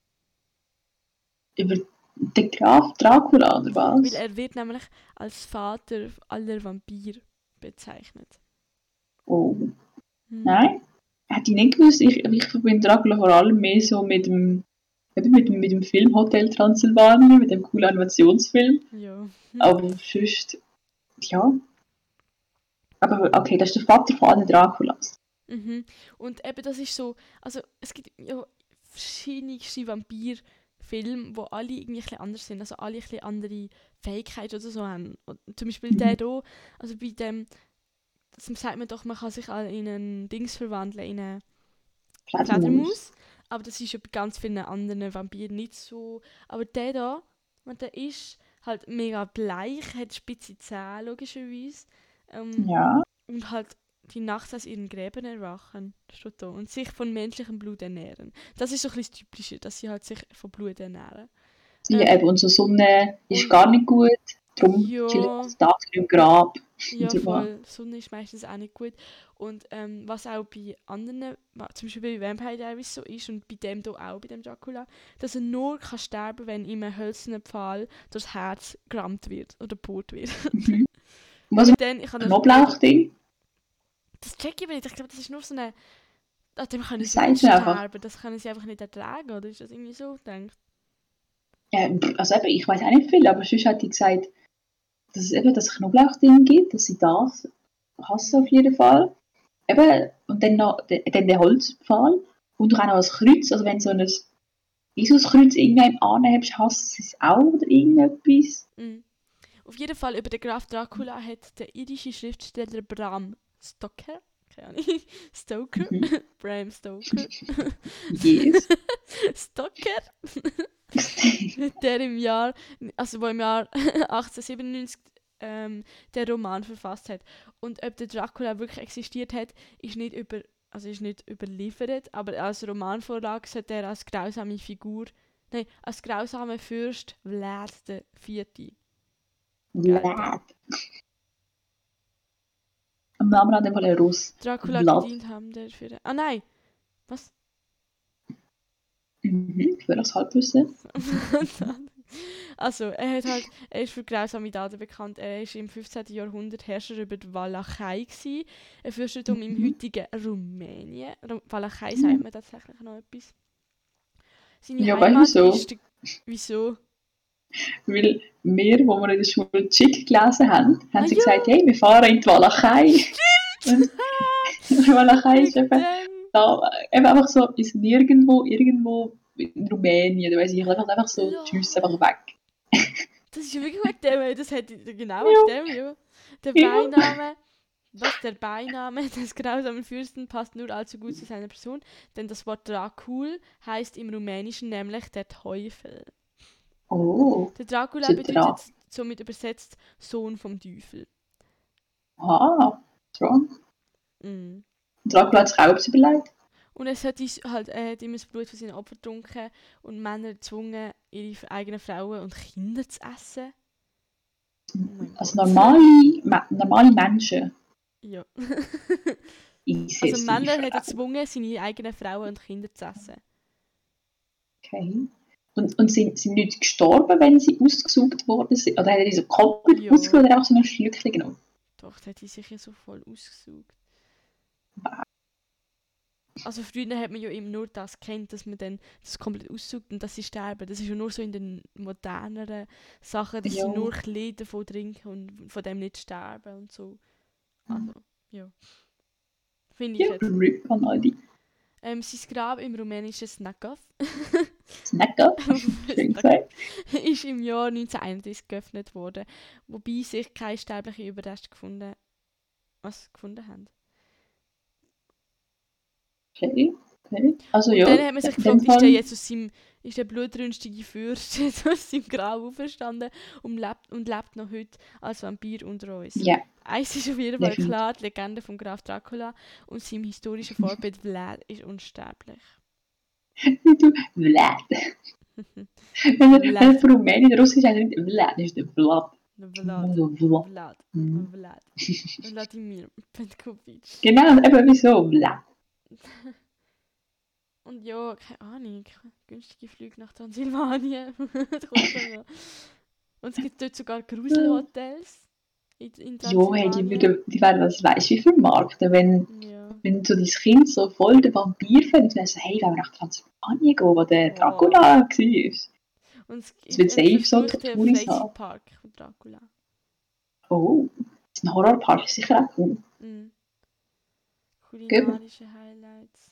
Über den Graf Dracula, oder was? Weil er wird nämlich als Vater aller Vampire bezeichnet. Oh. Hm. Nein? Hätte ich nicht gewusst. Ich, ich verbinde Dracula vor allem mehr so mit dem, eben mit dem, mit dem Film Hotel Transylvanien, mit dem coolen Animationsfilm. Ja. Aber sonst, ja. Aber okay, das ist der Vater von allen Draculas. Mhm. Und eben das ist so, also es gibt ja verschiedenste Vampirfilme, wo alle irgendwie ein bisschen anders sind, also alle ein bisschen andere Fähigkeiten oder so haben. Und zum Beispiel Mhm. der hier, also bei dem, das sagt man doch, man kann sich auch in einen Dings verwandeln, in eine Fledermaus. Fledermaus. Aber das ist ja bei ganz vielen anderen Vampiren nicht so. Aber der da, und der ist halt mega bleich, hat spitze Zähne logischerweise. Ähm, Ja. Und halt die nachts aus ihren Gräbern erwachen, steht da, und sich von menschlichem Blut ernähren. Das ist so ein bisschen das Typische, dass sie halt sich von Blut ernähren. Ja, Ähm, eben, unsere Sonne ist und- gar nicht gut. Darum Ja. chillen wir Tag im Grab. Ja, Darum auch. voll. Sonne ist meistens auch nicht gut. Und ähm, was auch bei anderen, wa- zum Beispiel bei Vampire Diaries so ist und bei dem hier auch, bei dem Dracula, dass er nur kann sterben, wenn ihm ein hölzerner Pfahl durchs Herz gerammt wird oder gebohrt wird. Mhm. Was Und ein dann, ich habe das, Knoblauchding? das check ich aber nicht. Ich glaube, das ist nur so eine, an dem können Das sie nicht sagt er einfach. sterben, das können sie einfach nicht ertragen, oder ist das irgendwie so gedacht? Ja, also eben, ich weiß auch nicht viel, aber sonst hat die gesagt, dass es eben das Knoblauchding gibt, dass sie das hassen auf jeden Fall. Eben, und dann noch de- dann der Holzpfahl und auch noch ein Kreuz, also wenn du so ein Jesuskreuz irgendwann anhebst, hassen sie es auch oder irgendetwas. Mhm. Auf jeden Fall über den Graf Dracula hat der irische Schriftsteller Bram Stoker, keine Ahnung, Stoker, Mhm. Bram Stoker, Yes. Stoker, der im Jahr, also wo im Jahr achtzehnhundertsiebenundneunzig ähm, der Roman verfasst hat. Und ob der Dracula wirklich existiert hat, ist nicht über, also ist nicht überliefert, aber als Romanvorlage sollte er als grausame Figur, nein, als grausamer Fürst Vlad der Vierte gelten. Vlad. Am Namen hat einfach ein Russ. Dracula Vlad. gedient haben dafür. Ah nein! Was? Mhm. Ich will das Halbwissen. Also, er hat halt, er ist für grausame Taten bekannt. Er war im fünfzehnten. Jahrhundert Herrscher über die Walachei gsi. Ein Fürstentum im Mhm. heutigen Rumänien. Ru- Walachei sagt man tatsächlich noch etwas. Seine Ja, weißt du Heimat wieso? ist der, wieso? Weil wir, wo wir in der Schule Chick gelesen haben, haben Ah sie ja! gesagt, hey, wir fahren in die Walachei. Und die Walachei ist Wegen eben dem. da, eben einfach so, ist nirgendwo, irgendwo in Rumänien, da weiss ich, einfach, einfach so, tschüss, Lol. einfach weg. Das ist ja wirklich wegen dem, das hätte ich genau Ja, wegen dem, ja. Der ja. Beiname, was der Beiname des grausamen Fürsten passt nur allzu gut zu seiner Person, denn das Wort Dracul heißt im Rumänischen nämlich der Teufel. Oh, Der Dracula so bedeutet dran. somit übersetzt Sohn vom Teufel. Aha, dran. Mm. Dracula hat sich auch etwas überlegt. Und es hat uns halt, er hat immer das Blut von seinen Opfern getrunken und Männer gezwungen, ihre eigenen Frauen und Kinder zu essen. Oh mein Also Gott. normale, me- normale Menschen Ja. essen Also jetzt ihre Männer hat er Frauen. gezwungen, seine eigenen Frauen und Kinder zu essen. Okay. Und, und sind, sind Leute gestorben, wenn sie ausgesucht worden sind? Oder hat er die so komplett Ja. ausgesucht oder einfach so ein Schlückchen genommen? Doch, der hat die sich ja so voll ausgesucht. Also früher hat man ja eben nur das kennt, dass man dann das komplett aussucht und dass sie sterben. Das ist ja nur so in den moderneren Sachen, dass Ja. sie nur ein bisschen davon trinken und von dem nicht sterben und so. Also, ja. Finde ich Ja, jetzt. RIP an all die Ähm, sein Grab im rumänischen Snagov Snacker. Schön gesagt. ist im Jahr neunzehnhunderteinunddreißig geöffnet worden, wobei sich keine sterblichen Überreste gefunden, was gefunden haben. Okay, okay. Also Und ja, dann hat man sich in gefragt, dem ist der Fall, jetzt aus seinem, ist der blutrünstige Fürst jetzt aus seinem Grab auferstanden und lebt, und lebt noch heute als Vampir unter uns. ja, Eins ist auf jeden Fall definitiv. klar, die Legende vom Graf Dracula und seinem historischen Vorbild Vlad ist unsterblich. Du, Vlad. Wenn er, wenn er Vlad. von Rumänien in Russisch heißt, er nicht Vlad, das ist der Vlad. Vlad. So Vlad. Vlad. Mhm. Vlad. Wladimir Petkovic. Genau, und eben wieso Vlad. Und ja, keine Ahnung, günstige Flüge nach Transsilvanien. Das kommt dann noch. Und es gibt dort sogar Gruselhotels in, in Jo, hey, die, Transsilvanien. würden, die werden das weiss wie vermarkten, wenn, Ja. wenn so dein Kind so voll der Vampir findet, und dann so, hey, wollen wir nach Transsilvanien gehen, wo der Oh. Dracula war. Und es Es wird gibt einen safe so verfluchten Touris haben. Freizeitpark von Dracula. Oh, das ist ein Horrorpark, ist sicher auch cool. Mhm. Kulinarische Highlights.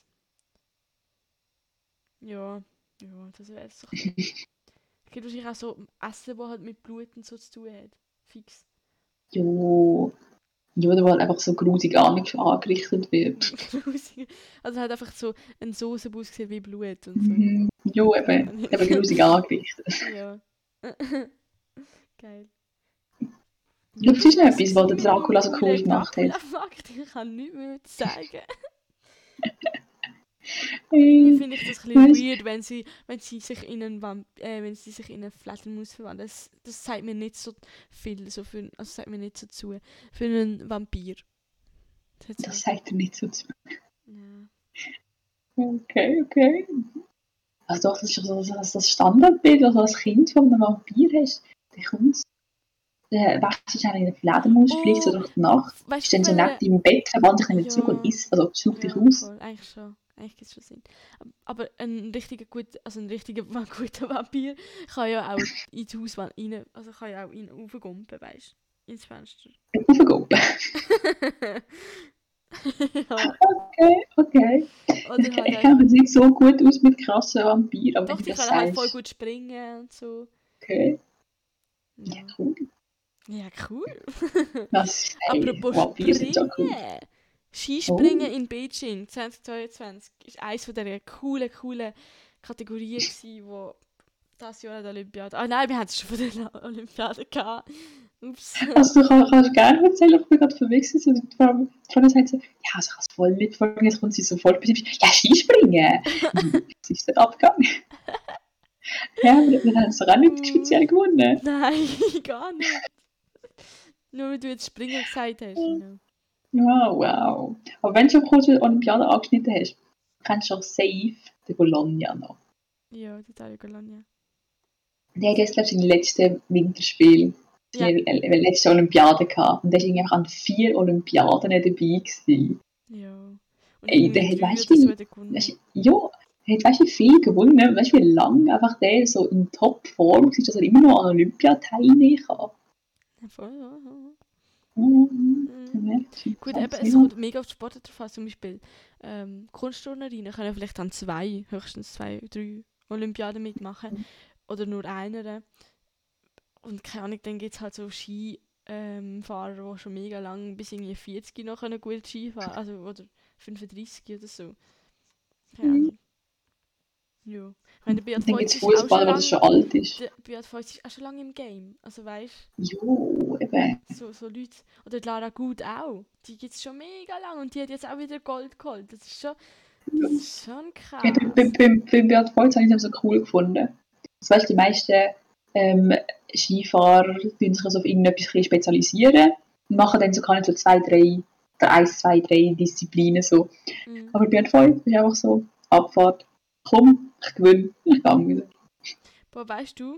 Ja, ja, das wäre es doch. Es gibt wahrscheinlich auch so Essen, das halt mit Blut und so zu tun hat. Fix. Jo, jo, wo halt einfach so grusig ange- angerichtet wird. Grusig. Also hat einfach so eine Soße ausgesehen wie Blut und so. Mhm. Jo, eben, eben grusig angerichtet. Ja. Geil. Ja, das ist noch das etwas, was der mit Dracula so meinem cool coolen gemacht hat. Dracula-Fakt. Ich kann nichts mehr zu sagen. Irgendwie finde ich das ein bisschen Weißt weird, wenn sie, wenn sie sich in einen Vamp äh, wenn sie sich in eine Fledermaus verwandeln. Das, das sagt mir nicht so viel, so für, also sagt mir nicht so zu. Für einen Vampir. Das hat du, das so, sagt er nicht so zu. ja. Okay, okay. Also doch, das ist so das, das Standardbild, also als Kind von einem Vampir hast. Der kommt, der wächst in eine Fledermaus, fliegt so Oh, durch die Nacht, weißt ist du, dann auf so neben welcher... deinem Bett, verwandelt sich dann wieder zurück und Ja, isst, also sucht dich ja, aus. voll, eigentlich schon. Eigentlich gibt es schon Sinn. Ab- Aber ein richtiger gut, also ein richtiger va- guter Vampir kann ja auch ins Haus wa- rein, also kann ja auch rein raufgumpen, weißt du, ins Fenster. Raufgehen. Ja, Okay, okay. Ich, oder halt ich kenne einfach... mich nicht so gut aus mit krassen Vampiren, aber wenn Doch, du die das können halt voll sagst, gut springen und so. okay, ja Ja, cool. ja cool. Das, hey, Apropos Vampire sind schon cool. Springen. Skispringen Oh, in Beijing zwanzig zweiundzwanzig ist eines von dieser coolen, coolen Kategorien gewesen, wo das Jahr an der Olympiade... Ah nein, wir hatten es schon von der Olympiade gehabt. Ups. also du kann, kannst gerne erzählen, ob wir gerade verwechselt sind. Und die Frau vorne sagt so, ja, also ich kann es voll nicht folgen, jetzt kommt sie sofort bei sich, ja, Skispringen. Wie ist der Abgang? Ja, wir, wir haben es doch auch nicht Uh, speziell gewonnen. nein, gar nicht. Nur weil du jetzt Springen gesagt hast. You know. Wow, wow. Aber wenn du schon kurz die Olympiade angeschnitten hast, kennst du auch safe den Bologna noch. Ja, die Dario Colonia. Der hat jetzt, glaube ich, sein letztes Winterspiel, Ja, seine äh, letzte Olympiade gehabt. Und der war irgendwie an vier Olympiaden dabei gewesen. ja. Und Ey, irgendwie der hat, drei weißt oder du, so wie, hat er weißt, gewonnen. du- ja, der hat, weißt du, wie viel gewonnen? Weißt du, wie lange einfach der so in Topform ist, dass er immer noch an Olympia teilnehmen kann? Ja, voll, ja, ja. Mhm. Mhm. Ja, Gut, eben, es fünfundzwanzig. kommt mega auf die Sportart drauf an. Zum Beispiel ähm, Kunstturnerinnen können vielleicht dann zwei, höchstens zwei, drei Olympiaden mitmachen. Oder nur einer. Und keine Ahnung, dann gibt es halt so Skifahrer, ähm, Fahrer, die schon mega lang bis irgendwie vierzig noch können gut Ski fahren. Also, oder fünfunddreißig oder so. Keine Mhm. Ahnung. Ja. Ich meine, der Beat Und dann gibt Feuz es ist auch schon Fußballer, wo das lang. schon alt ist. Der Beat Feuz ist auch schon lange im Game. Also weißt Jo, eben. du, so, so Leute. Oder die Lara Gut auch. Die gibt es schon mega lang und die hat jetzt auch wieder Gold geholt. Das ist schon, das ist schon Ja, beim, beim, krass. beim, beim Beat Feuz habe ich es so cool gefunden. Das weißt, die meisten ähm, Skifahrer tun sich also auf irgendetwas ein bisschen spezialisieren und machen dann so, kann ich so zwei, drei, oder eins, zwei, drei Disziplinen so. Mhm. Aber Beat Feuz ist einfach so, Abfahrt, komm, ich gewinne, ich gehe wieder. Boah, weißt du,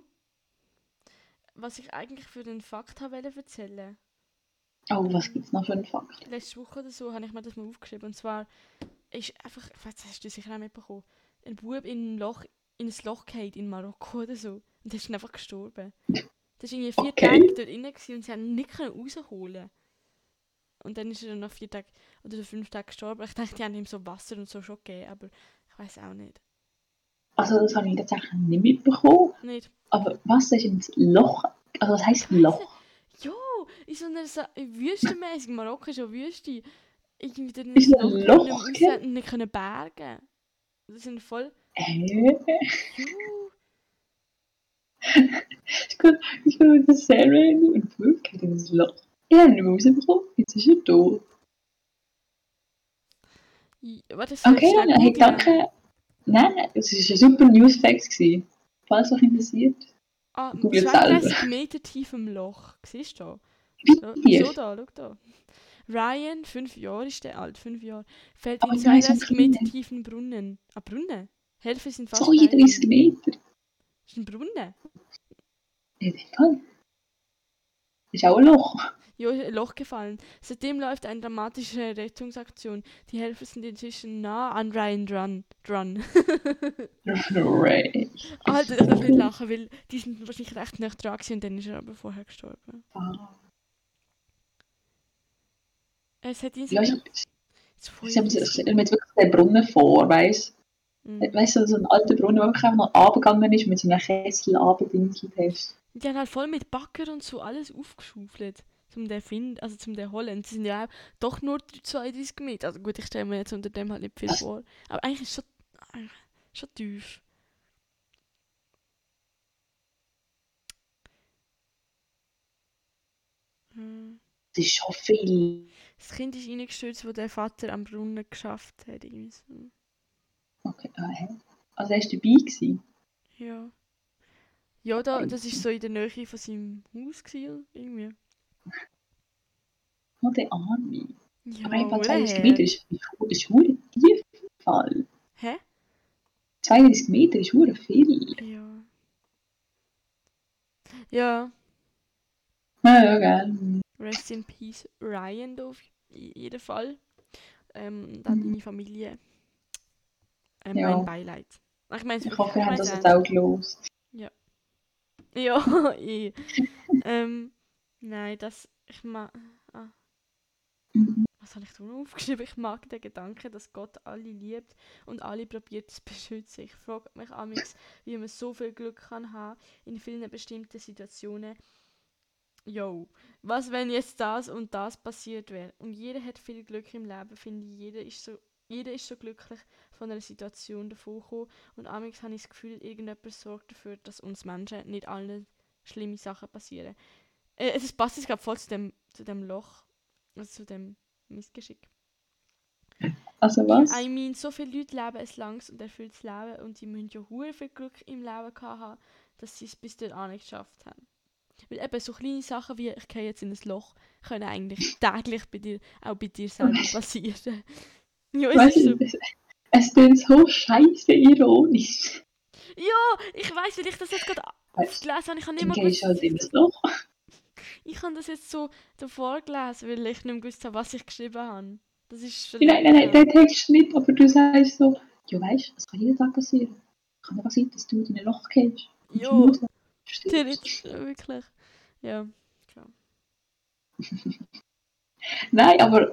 was ich eigentlich für den Fakt habe erzählen? Oh, was Ähm, gibt es noch für einen Fakt? letzte Woche oder so habe ich mir das mal aufgeschrieben. Und zwar ist einfach, ich weiß, das hast du sicher auch mitbekommen, ein Bub in ein Loch, in ein Loch gefallen in Marokko oder so. Und der ist dann einfach gestorben. Der war irgendwie vier Tage Okay. dort drin gewesen und sie haben ihn nicht können rausholen. Und dann ist er dann nach vier Tagen oder fünf Tagen gestorben. Ich dachte, die haben ihm so Wasser und so schon gegeben, aber ich weiß auch nicht. Also das habe ich tatsächlich nicht mitbekommen. Nicht? Aber was ist ins Loch? Also was Ich heisst weiß nicht. Loch? Jo, in so einer Sa Wüstenmäßig, Marokko ist ja Wüste. Irgendwie dort in Ist ein ein Loch können, nicht Loch, mehr gell? raus und nicht können bergen. Das sind voll. Äh, Juhu. ich kann, ich kann mit der Sarah und Brooke geht in das Loch. Ich habe ihn nicht mehr rausbekommen, jetzt ist er tot. I- Warte, soll ich Okay, schnell dann, hey, googlen? danke. Nein, nein, es war ein super News-Fact gewesen. Falls euch interessiert, Ah, googelt selber. zweiunddreißig Meter tief im Loch. Siehst du? Da? Wie? So da, schau da. Ryan, fünf Jahre ist der alt, fünf Jahre, fällt Aber in nein, so ein zweiunddreißig Meter kleiner. tiefen Brunnen. Ah, Brunnen? Helfer sind fast bei zweiunddreißig ihm. Meter. Das ist ein Brunnen. In dem Fall. Das ist auch ein Loch. Ja, ist ein Loch gefallen. Seitdem läuft eine dramatische Rettungsaktion. Die Helfer sind inzwischen nah an Ryan dran. dran. Ray. Alter, ich darf nicht lachen, weil die sind wahrscheinlich recht nah dran gewesen und dann ist er aber vorher gestorben. Ah. Es hat ihn Ja, ich, so ich stelle mir voll ich stelle mir jetzt wirklich den Brunnen vor, weißt mm. du? Weißt du, so ein alter Brunnen, der wirklich einfach noch runtergegangen ist, mit so einem Kessel runtergedingselt hast. Die haben halt voll mit Backer und so alles aufgeschaufelt. Zum den finden, also zum den holen. Die sind ja auch doch nur zweiunddreißig Meter. Also gut, ich stelle mir jetzt unter dem halt nicht viel Also, vor. Aber eigentlich ist es schon, eigentlich schon tief. Hm. das ist schon viel. Das Kind ist reingestürzt, wo der Vater am Brunnen geschafft hat. Irgendwie so. Okay, ah, hä? Also er war dabei gewesen? Ja. Ja, da, das war so in der Nähe von seinem Haus gewesen, irgendwie. Oh, der Arme. Ja, Aber einfach oder zweiunddreißig her. Meter ist, ist, ist verdammt tief im Fall. Hä? zweiunddreißig Meter ist verdammt viel. Ja. Ja, Ah, ja, gell. rest in peace, Ryan, da auf jeden Fall. Ähm, dann Mhm. deine Familie. Ähm, Ja. Mein Beileid. Ich meine, Ich hoffe, ich wir haben meine das es jetzt ernst. auch gelost. Ja, eh. ähm, nein, das, ich mag, ah, Mhm. was habe ich da noch aufgeschrieben? Ich mag den Gedanken, dass Gott alle liebt und alle probiert zu beschützen. Ich frage mich amigs, wie man so viel Glück kann haben in vielen bestimmten Situationen. Jo, was wenn jetzt das und das passiert wäre? Und jeder hat viel Glück im Leben, finde ich. Jeder ist so, jeder ist so glücklich von einer Situation davon gekommen. Und amigs habe ich das Gefühl, irgendjemand sorgt dafür, dass uns Menschen nicht alle schlimme Sachen passieren. Äh, es passt jetzt gerade voll zu dem, zu dem Loch, also zu dem Missgeschick. Also I, was? I mean, so viele Leute leben ein langes und erfülltes Leben und die müssen ja hure viel Glück im Leben gehabt haben, dass sie es bis dort nicht geschafft haben. Weil eben so kleine Sachen wie ich gehe jetzt in ein Loch können eigentlich täglich bei dir, auch bei dir selber passieren. Ja, es Weißt ist so. du, es, es klingt so scheiße ironisch. Ja, ich weiss, weil ich das jetzt gerade Weißt du, aufgelesen habe, ich habe nicht dann mal gehst gewusst, du halt in das Loch. ich habe das jetzt so davor gelesen, weil ich nicht mehr gewusst habe, was ich geschrieben habe. Das ist schon Nein, länger nein, nein, her. den Text nicht, aber du sagst so, ja weißt, es kann jeden Tag passieren. Kann aber sein, dass du in ein Loch gehst. Und Ja, du stirbst. theoretisch, äh, wirklich. Ja, klar. Nein, aber,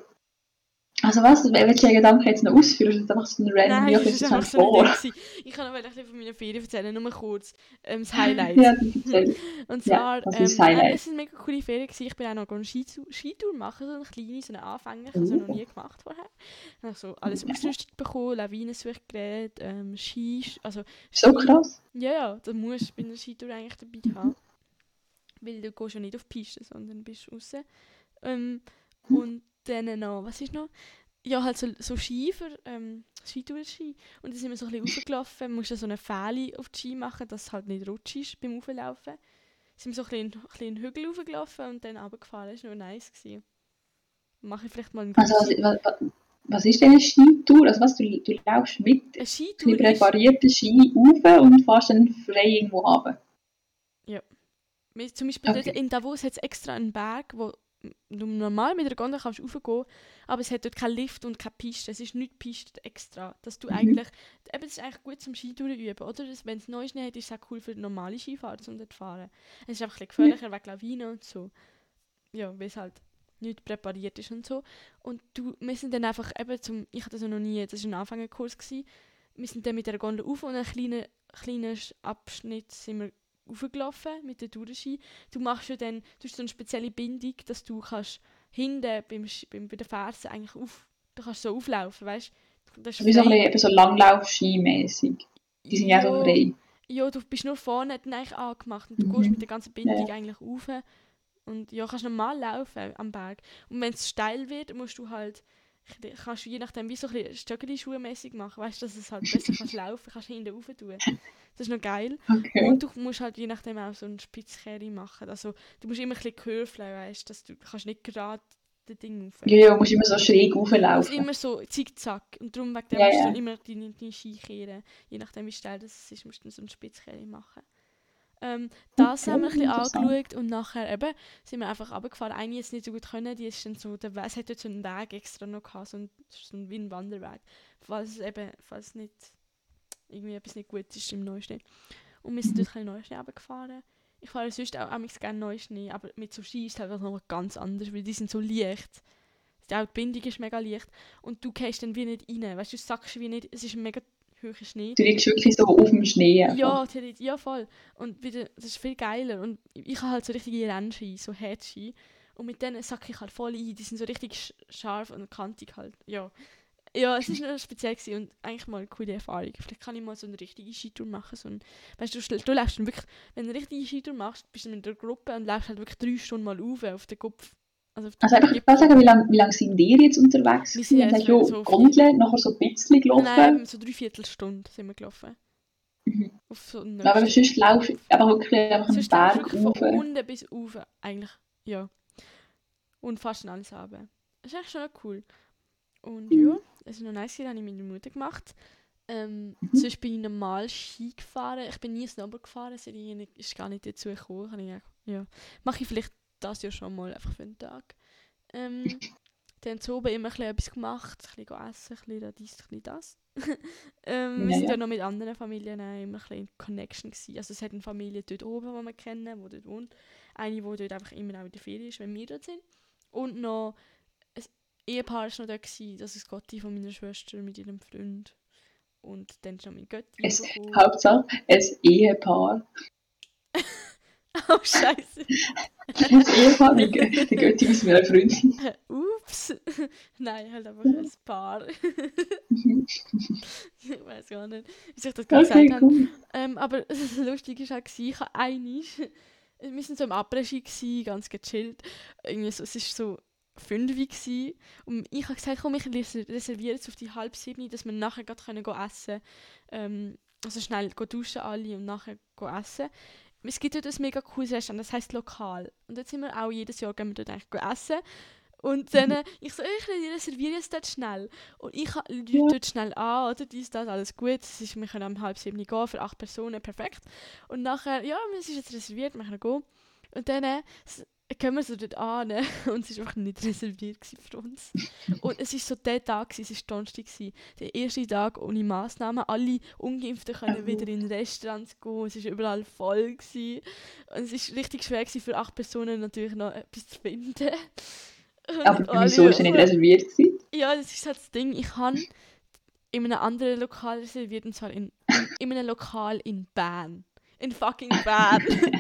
also was, willst du den Gedanken jetzt noch ausführen? Oder machst du einen random, Nein, ja, das jetzt war schnell einfach so eine vor? Idee. gewesen. Ich kann noch ein bisschen von meiner Ferien erzählen, nur kurz. Ähm, das Highlight. Ja, dann erzähl. Und Ja, zwar, was ist ähm, das nein, Highlight? es waren mega coole Ferien gewesen. Ich bin auch noch eine Skitour, Skitour machen, so eine kleine, so eine Anfänger. Ich habe sie noch nie gemacht vorher. Ich habe so alles ausgerüstet bekommen, Lawinensuche geredet, ähm, Ski, also So Ski. krass. Ja, ja, das musst du bei einer Skitour eigentlich dabei haben. Weil du gehst ja nicht auf die Piste, sondern bist raus. Ähm, und dann noch, was ist noch? Ja, halt so, so Ski für ähm, Skitour-Ski. Und dann sind wir so ein bisschen raufgelaufen. Man muss ja so eine Fähle auf die Ski machen, dass es halt nicht rutschig beim Rauflaufen. Sind wir so ein bisschen, ein bisschen einen Hügel raufgelaufen und dann runtergefahren. Das war nur nice gewesen. Mache ich vielleicht mal eine Also was, Grüße. was, was ist denn eine Skitour? Also was, du, du laufst mit Eine ein Skitour ist... präparierten Ski rauf und fährst dann frei irgendwo runter. Ja. Wir- Zum Beispiel dort Okay. in Davos hat es extra einen Berg, wo du normal mit der Gondel kannst raufgehen, aber es hat dort keinen Lift und keine Piste. Es ist nicht Piste extra. Dass du Mhm. eigentlich, eben, das ist eigentlich gut zum Skitouren üben, oder? Das, wenn es neu Schnee hat, ist es auch cool für normale Skifahrer, um dort zu fahren. Es ist einfach ein bisschen gefährlicher wegen Lawinen und so. Ja, weil es halt nicht präpariert ist und so. Und du, wir sind dann einfach eben zum, ich hatte das ja noch nie, das war ein Anfängerkurs gewesen. Wir sind dann mit der Gondel auf und einen kleinen, kleinen Abschnitt sind wir raufgelaufen mit der Tourenski. Du machst ja dann, du hast so eine spezielle Bindung, dass du kannst hinten beim, Sch- beim, bei den Fersen eigentlich auf, du kannst so auflaufen, weißt du? Das ist Wie so ein frei. bisschen eben so Langlauf-Ski-mäßig. Die sind ja so Ja, frei. ja, du bist nur vorne dann eigentlich angemacht und du Mhm. gehst mit der ganzen Bindung Ja. eigentlich rauf und ja, kannst normal laufen am Berg. Und wenn es steil wird, musst du halt, kannst du je nachdem wie so ein bisschen Stöckeli-Schuhe-mäßig machen, weißt du, dass es halt besser kannst laufen, kannst hinten rauf tun. Das ist noch geil. Okay. Und du musst halt je nachdem auch so einen Spitzkehre machen. Also du musst immer ein bisschen curveln, weißt du, dass du kannst nicht gerade das Ding rauf. Ja, ja, du musst immer so schräg Du musst rauflaufen. immer so zickzack. Und darum wegen dem Ja, musst du ja. dann immer deine, deine Ski kehren. Je nachdem wie steil das ist, musst du dann so einen Spitzkehre machen. Ähm, das Okay, haben wir ein bisschen interessant. angeschaut und nachher eben sind wir einfach runtergefahren. Eine jetzt nicht so gut können, die ist dann so, der, es hat dort so einen Weg extra noch gehabt, so ein, so ein, wie ein Wanderweg, falls es eben, falls nicht irgendwie etwas nicht gut ist im Neuschnee. Und wir sind dort ein bisschen Neuschnee runtergefahren. Ich fahre sonst auch manchmal gerne Neuschnee, aber mit so Ski ist es halt noch ganz anders, weil die sind so leicht. Auch die Bindung ist mega leicht und du gehst dann wie nicht rein, weißt du, du sackst wie nicht, es ist ein mega hoher Schnee. Du liegst wirklich so auf dem Schnee einfach. Ja, theoretisch, ja voll. Und wieder, das ist viel geiler. Und ich habe halt so richtige Rennski, so Headski. Und mit denen sacke ich halt voll ein. Die sind so richtig sch- scharf und kantig halt. Ja, ja es war noch speziell gewesen und eigentlich mal eine coole Erfahrung. Vielleicht kann ich mal so eine richtige Skitour machen. So ein, weißt du, du, du läufst dann wirklich, wenn du eine richtige Skitour machst, bist du mit einer Gruppe und läufst halt wirklich drei Stunden mal rauf auf den Kopf. Also, auf Also einfach, ich kann sagen, wie lange wie lang sind ihr jetzt unterwegs? Wir sind Dann jetzt sagst du, so Gondeln, nachher so ein bisschen gelaufen. Nein, so dreiviertel Stunde sind wir gelaufen. Mhm. Auf so einen Aber sonst laufst du aber wirklich einfach einen Sonst laufst du Berg wirklich von rauf. unten bis rauf, eigentlich, ja. Und fast alles runter. Das ist eigentlich schon noch cool. Und Mhm. ja, es ist noch nice, das habe ich mit meiner Mutter gemacht. Ähm, Mhm. sonst bin ich normal Ski gefahren. Ich bin nie Snowboard gefahren, es ist gar nicht dazu gekommen. Kann ich gedacht, ja. Mache ich vielleicht das Jahr schon mal, einfach für einen Tag. Ähm, dann zu oben immer ein bisschen etwas gemacht, ein bisschen essen, ein bisschen das, ein bisschen das. ähm, wir Ja, sind ja ja. noch mit anderen Familien auch immer ein bisschen in Connection gewesen. Also es hat eine Familie dort oben, die wir kennen, die dort wohnt. Eine, die dort einfach immer auch in der Ferien ist, wenn wir dort sind. Und noch ein Ehepaar war noch da gewesen, das ist Gotti von meiner Schwester mit ihrem Freund. Und dann ist noch mein Götti Es, gekommen. Hauptsache, ein Ehepaar. Oh, Scheiße. Ein Ehepaar, die Gö- die Götti aus meiner Freundin. Ups. Nein, halt einfach ein Paar. Ich weiß gar nicht, wie ich das gerade Okay, gesagt habe. cool. Ähm, aber das Lustige war auch, ich habe einmal, wir waren so im Après-Ski, ganz gechillt. Irgendwie so, es war so fünf Uhr und ich habe gesagt, komm, ich reserviere jetzt auf die halb sieben, dass wir nachher gerade können gehen essen können. Ähm, also schnell gehen duschen alle und nachher gehen essen. Es gibt dort ein mega cooles Restaurant, das heisst Lokal. Und dort sind wir auch jedes Jahr gehen wir dort eigentlich gehen essen. Und dann, äh, ich so, ich reserviere jetzt dort schnell. Und ich rufe Ja. dort schnell an, oder? Dies, das, alles gut. Es ist, wir können um halb sieben gehen für acht Personen, perfekt. Und nachher, ja, es ist jetzt reserviert, wir können gehen. Und dann äh, s- gehen wir so dort an und es war einfach nicht reserviert gewesen für uns. Und es war so der Tag, gewesen, es war Donnerstag, gewesen, der erste Tag ohne Massnahmen. Alle Ungeimpften können Oh. wieder in Restaurants gehen, es war überall voll. Gewesen. Und es war richtig schwer gewesen, für acht Personen natürlich noch etwas zu finden. Und Aber alle wieso ist er nicht so- reserviert gewesen? Ja, das ist halt das Ding. Ich habe in einem anderen Lokal reserviert, und zwar in, in, in einem Lokal in Bern. In fucking Bern.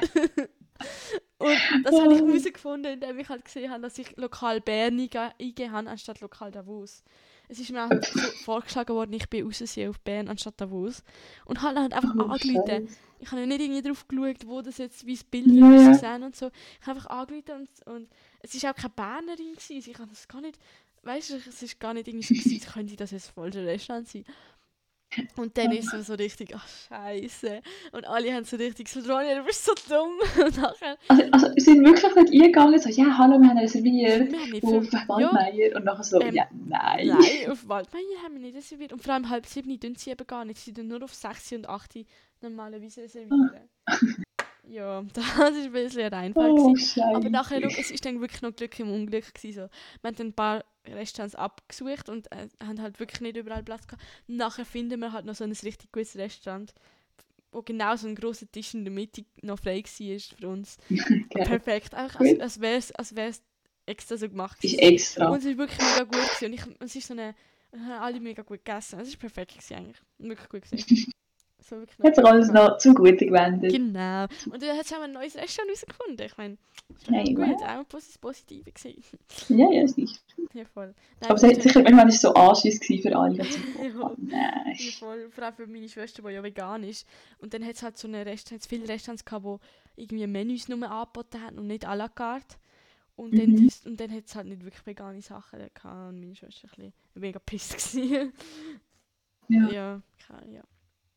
Und das habe ich herausgefunden, indem ich halt gesehen habe, dass ich Lokal Bern einge- eingegeben habe, anstatt Lokal Davos. Es ist mir halt so vorgeschlagen worden, ich bin rausgesehen auf Bern anstatt Davos. Und habe dann halt einfach Oh, angerufen. Scheiße. Ich habe ja nicht irgendwie drauf geschaut, wo das jetzt, wie das Bild Ja, ja. aussehen und so. Ich habe einfach angerufen und, und es war auch keine Bernerin gewesen. Also ich habe das gar nicht, weißt du, es ist gar nicht irgendwie so gewesen, könnte das jetzt falsche Restaurant sein. Und dann ist es so richtig, ach Scheiße. Und alle haben so richtig so, Ronja, du bist so dumm. Und nachher, Also, also wir sind wirklich nicht eingegangen, so, ja, hallo, wir haben reserviert wir haben nicht auf für, ja, Waldmeier. Und nachher so, Ähm, ja, nein. nein, auf Waldmeier haben wir nicht reserviert. Und vor allem halb sieben tun sie eben gar nicht. Sie tun nur auf sechs und acht normalerweise reservieren. Ja, das war ein bisschen ein Reinfall. Oh, gewesen. Aber Scheiße. nachher, schau, es ist dann wirklich noch Glück im Unglück gewesen, so. Wir haben dann ein paar Restaurants abgesucht und äh, haben halt wirklich nicht überall Platz gehabt. Nachher finden wir halt noch so ein richtig gutes Restaurant, wo genau so ein grosser Tisch in der Mitte noch frei war für uns. Geil. Perfekt, einfach als, als wäre es als wär's extra so gemacht Ist gewesen. extra. Und es war wirklich mega gut gewesen. Und ich, es ist so eine, wir haben alle mega gut gegessen. Es war perfekt gewesen eigentlich. Wirklich gut gewesen. So wirklich noch Hat sich gut alles gemacht. noch zum Guten gewendet. Genau. Und dann hat es auch ein neues Restaurant herausgefunden. Ich meine, das war Hey, gut. wow. Auch ein posi- Positive gewesen. Ja, ja, sicher. Ja, voll. Nein, Aber es das hat ist sicher irgendwann ist so Anschiss gewesen für alle. Also, Ja. oh, nein. ja, voll. Vor allem für meine Schwester, die ja vegan ist. Und dann hat es halt so eine Restaurants, viele Restaurants gehabt, die irgendwie Menüs nur angeboten haben und nicht à la carte. Und dann, Mhm. dies, und dann hat es halt nicht wirklich vegane Sachen gehabt. Und meine Schwester war ein bisschen mega pissed gewesen. Ja. Ja, keine, ja.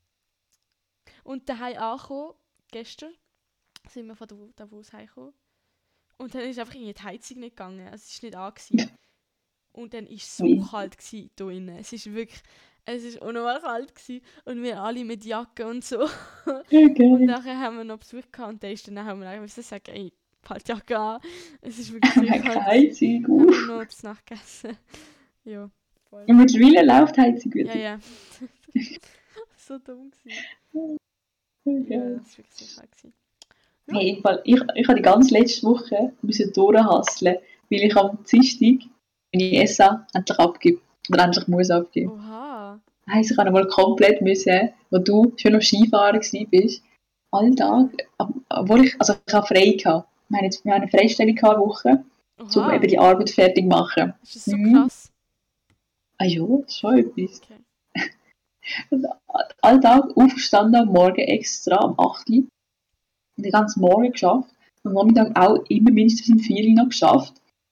Und daheim angekommen, gestern, sind wir von Dav- Davos heimgekommen. Und dann ist einfach irgendwie die Heizung nicht gegangen. Also es ist nicht an. gewesen. Und dann war es so Ui. kalt gewesen, hier drinnen. Es ist wirklich, es ist unnormal kalt gewesen. Und wir alle mit Jacke und so. Okay. Und nachher haben wir noch Besuch gehabt und der ist dann haben wir einfach müssen sagen, ey, halt Jacke an. Es ist wirklich sehr Keine kalt. Heizung. Haben wir Uff. noch etwas nachgegessen. Ja, voll. Und mittlerweile läuft die Heizung wieder. Ja, ja. So dumm gewesen. Okay. Ja, das war wirklich sehr kalt gewesen. Hey, im Fall, ich, ich habe die ganze letzte Woche müssen durchhasseln, weil ich am Dienstag meine Essa endlich abgebe. Oder endlich muss abgeben. Oha. Heisst, ich habe mal komplett müssen, wo du schon noch Skifahren warst, Alltag, ob- obwohl ich, also ich habe frei gehabt. Wir haben jetzt wir haben eine Freistellung gehabt, eine Woche, um Oha. eben die Arbeit fertig zu machen. Ist das so Mhm. krass? Ah ja, das ist schon etwas. Okay. Alltag aufgestanden, am Morgen extra, am acht Uhr. Den ganzen Morgen geschafft. Am Nachmittag auch immer mindestens um vier Uhr noch geschafft.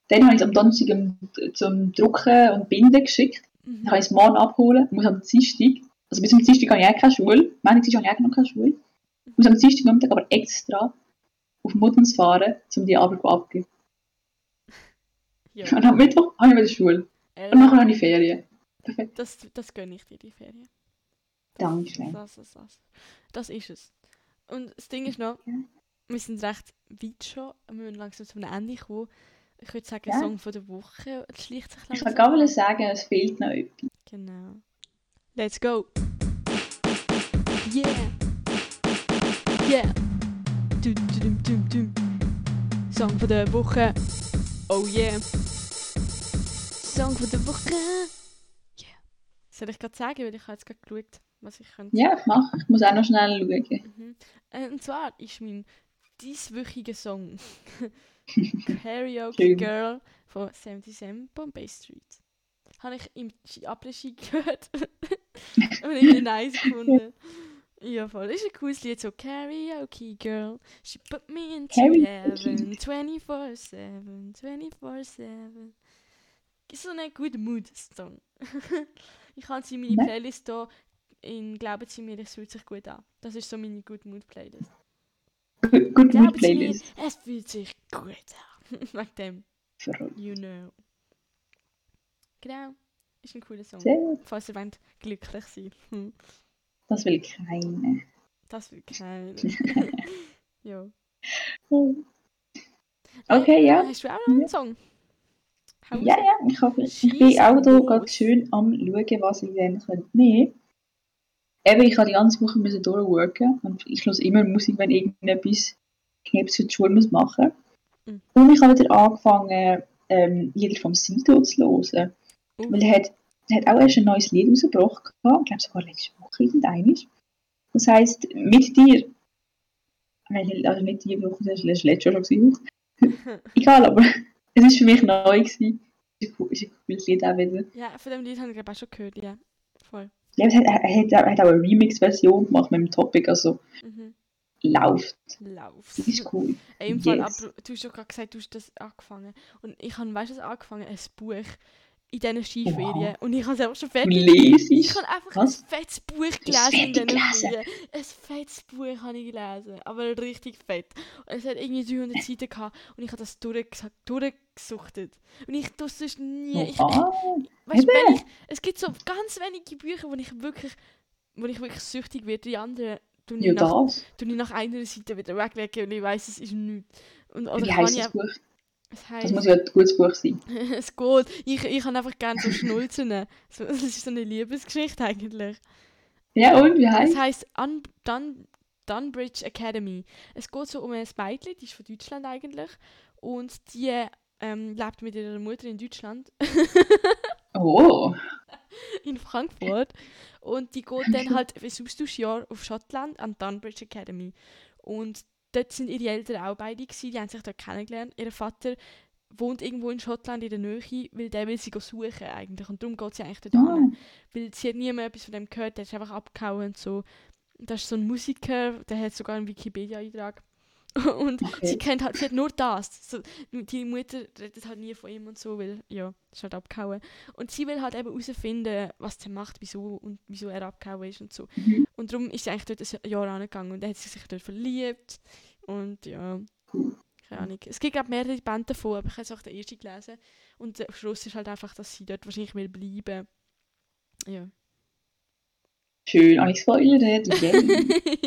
Dann habe ich es am Donnerstag zum, zum Drucken und Binden geschickt. Mhm. Dann kann ich es morgen abholen. Muss am Dienstag, also bis zum Dienstag habe ich auch keine Schule. Montag, Dienstag habe ich auch noch keine Schule. Muss am Dienstag Nachmittag aber extra auf Muttens fahren, um die Arbeit abzugeben. Ja. Und am Mittwoch habe ich wieder Schule. Äh, Und nachher habe ich Ferien. Perfekt. das, das gönne ich dir, die Ferien. Das, Dankeschön. Das, das, das. Das ist es. Und das Ding ist noch, Ja. wir sind recht weit schon, wir müssen langsam zum Ende kommen. Ich würde sagen, Ja. Song von der Woche schlicht sich Ich langsam kann gar an. nicht sagen, es fehlt noch etwas. Genau. Let's go! Yeah! Yeah! Dum, dum, dum, dum. Song von der Woche! Oh yeah! Song von der Woche! Yeah! Soll ich gerade sagen, weil ich habe jetzt gerade geschaut, was ich könnte. Ja, mach. Ich muss auch noch schnell schauen. Mhm. Äh, und zwar ist mein dieswöchiger Song Karaoke Schön. Girl von seventy-seven Bombay Street. Habe ich im Après-Ski gehört und irgendwie nice gefunden. Ja, voll. Ist ein cooles Lied, so Karaoke Girl. She put me into Karaoke. heaven twenty-four seven, twenty-four seven. Ist so ein guter Mood-Song. Ich habe sie in meine Ne? Playlist hier in «Glauben Sie mir, es fühlt sich gut an». Das ist so meine Good Mood Playlist. Gut, gut Glauben mit Sie mir, Playlist. es fühlt sich gut an. Wegen dem, Verrückt. you know. Genau, ist ein cooler Song. Sehr gut. Falls ihr wollt, glücklich sein. Hm. Das will keine. Das will keiner. Ja. Okay, Äh, ja. Hast du auch noch einen Ja. Song? Hau Ja, raus. ja, ich, hoffe, ich Schieß bin auch hier los. gerade schön am schauen, was ich dann könnte nehmen. Eben, ich habe die ganze Woche müssen durchworken und ich höre immer Musik, wenn irgendetwas Knips für die Schule muss machen. Mhm. Und ich habe wieder angefangen, ähm, Lieder vom Sido zu hören. Uh. Weil er hat, er hat auch erst ein neues Lied rausgebracht. Ich glaube sogar letzte Woche irgendeines. Das heisst, mit dir. Nein, also nicht die Woche, das war letzte Woche schon. Egal, aber es war für mich neu gewesen. Ist ein cool- ist ein cooles Lied auch wieder. Ja, von dem Lied habe ich glaube auch schon gehört, ja. Voll. Ja, es hat, er, hat, er hat auch eine Remix-Version gemacht mit dem Topic, also Mhm. läuft. Lauf. Das ist cool. Im Fall, Yes. aber du hast schon gerade gesagt, du hast das angefangen. Und ich habe, weißt du, was angefangen? Ein Buch in diesen Skiferien. Und ich habe es einfach schon Du fertig. lesest. Ich habe einfach Was? ein fettes Buch hast gelesen in fertig diesen gelesen? Ferien. Ein fettes Buch habe ich gelesen. Aber richtig fett. Und es hat irgendwie dreihundert Seiten gehabt. Und ich habe das durchges- durchgesuchtet. Und ich tue es sonst nie. Ich, ich, Oha. weißt, du, Eben. wenn ich, es gibt so ganz wenige Bücher, wo ich wirklich, wo ich wirklich süchtig werde. Die anderen tue ich, Ja, nach, das. tue ich nach einer Seite wieder weglegen. Und ich weiss, es ist nichts. Und, oder Wie kann heisst ich das auch- Buch? Es Das heisst, muss ja ein gutes Buch sein. es geht. Ich, ich habe einfach gerne so Schnulzen. So, das ist so eine Liebesgeschichte eigentlich. Ja, und wie Es heisst heisst Un Dun Dunbridge Academy. Es geht so um ein Mädchen, die ist von Deutschland eigentlich. Und die ähm, lebt mit ihrer Mutter in Deutschland, Oh. in Frankfurt. Und die geht dann halt für ein Austauschjahr auf Schottland an die Dunbridge Academy. Und dort sind ihre Eltern auch beide gewesen, die haben sich dort kennengelernt. Ihr Vater wohnt irgendwo in Schottland in der Nähe, weil der will sie go suchen eigentlich. Und darum geht sie eigentlich dort Ah. hin. Weil sie hat niemand etwas von dem gehört, der ist einfach abgehauen und so. Und das ist so ein Musiker, der hat sogar einen Wikipedia-Eintrag. Und Okay. sie kennt halt, sie hat nur das. So, die Mutter redet halt nie von ihm und so, weil, ja, ist halt abgehauen. Und sie will halt eben herausfinden, was er macht, wieso und wieso er abgehauen ist und so. Mhm. Und darum ist sie eigentlich dort ein Jahr angegangen und dann hat sie sich dort verliebt. Und ja, keine Ahnung. Es gibt glaube mehrere Bände davon, aber ich habe jetzt auch den ersten gelesen. Und der Schluss ist halt einfach, dass sie dort wahrscheinlich will bleiben. Ja. Schön, habe ich gespoilert. Yay.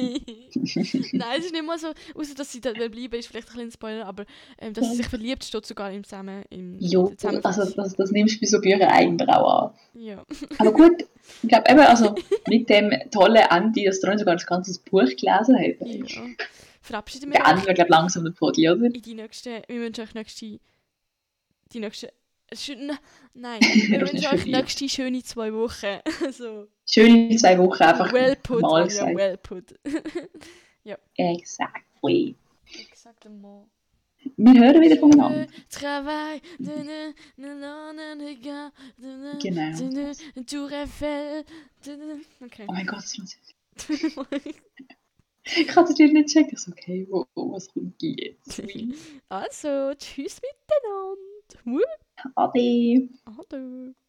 Nein, es ist nicht mal so, außer dass sie dort will bleiben, ist vielleicht ein bisschen ein Spoiler, aber ähm, dass sie sich verliebt, steht sogar im Zusammen im Jo, der Zusammenfassung. also das, das nimmst du bei so Büchern eigentlich auch an. Ja. Aber gut, ich glaube eben, also mit dem tollen Ende, dass du sogar das ganze Buch gelesen hast. Ja. Verabschieden wir Beenden euch wir, glaube ich, langsam den Podi, oder? in die nächste, wir wünschen euch nächste, die nächste, schön, nein, wir Das ist wünschen nicht euch für dich. nächste schöne zwei Wochen. So. Schöne zwei Wochen einfach Well put, mal Anja, gesagt. well put. Exactly. Exactement. Wir hören wieder voneinander. Travail, de ne, ne, ne, ne, ne, gars, de ne, Genau. de ne, Tour Eiffel, de ne. Okay. Oh mein Gott, das ist ich kann das nicht checken. Ich so, okay, wo, wo, was kommt jetzt? Also, tschüss miteinander. Wuh, Ade. Ade.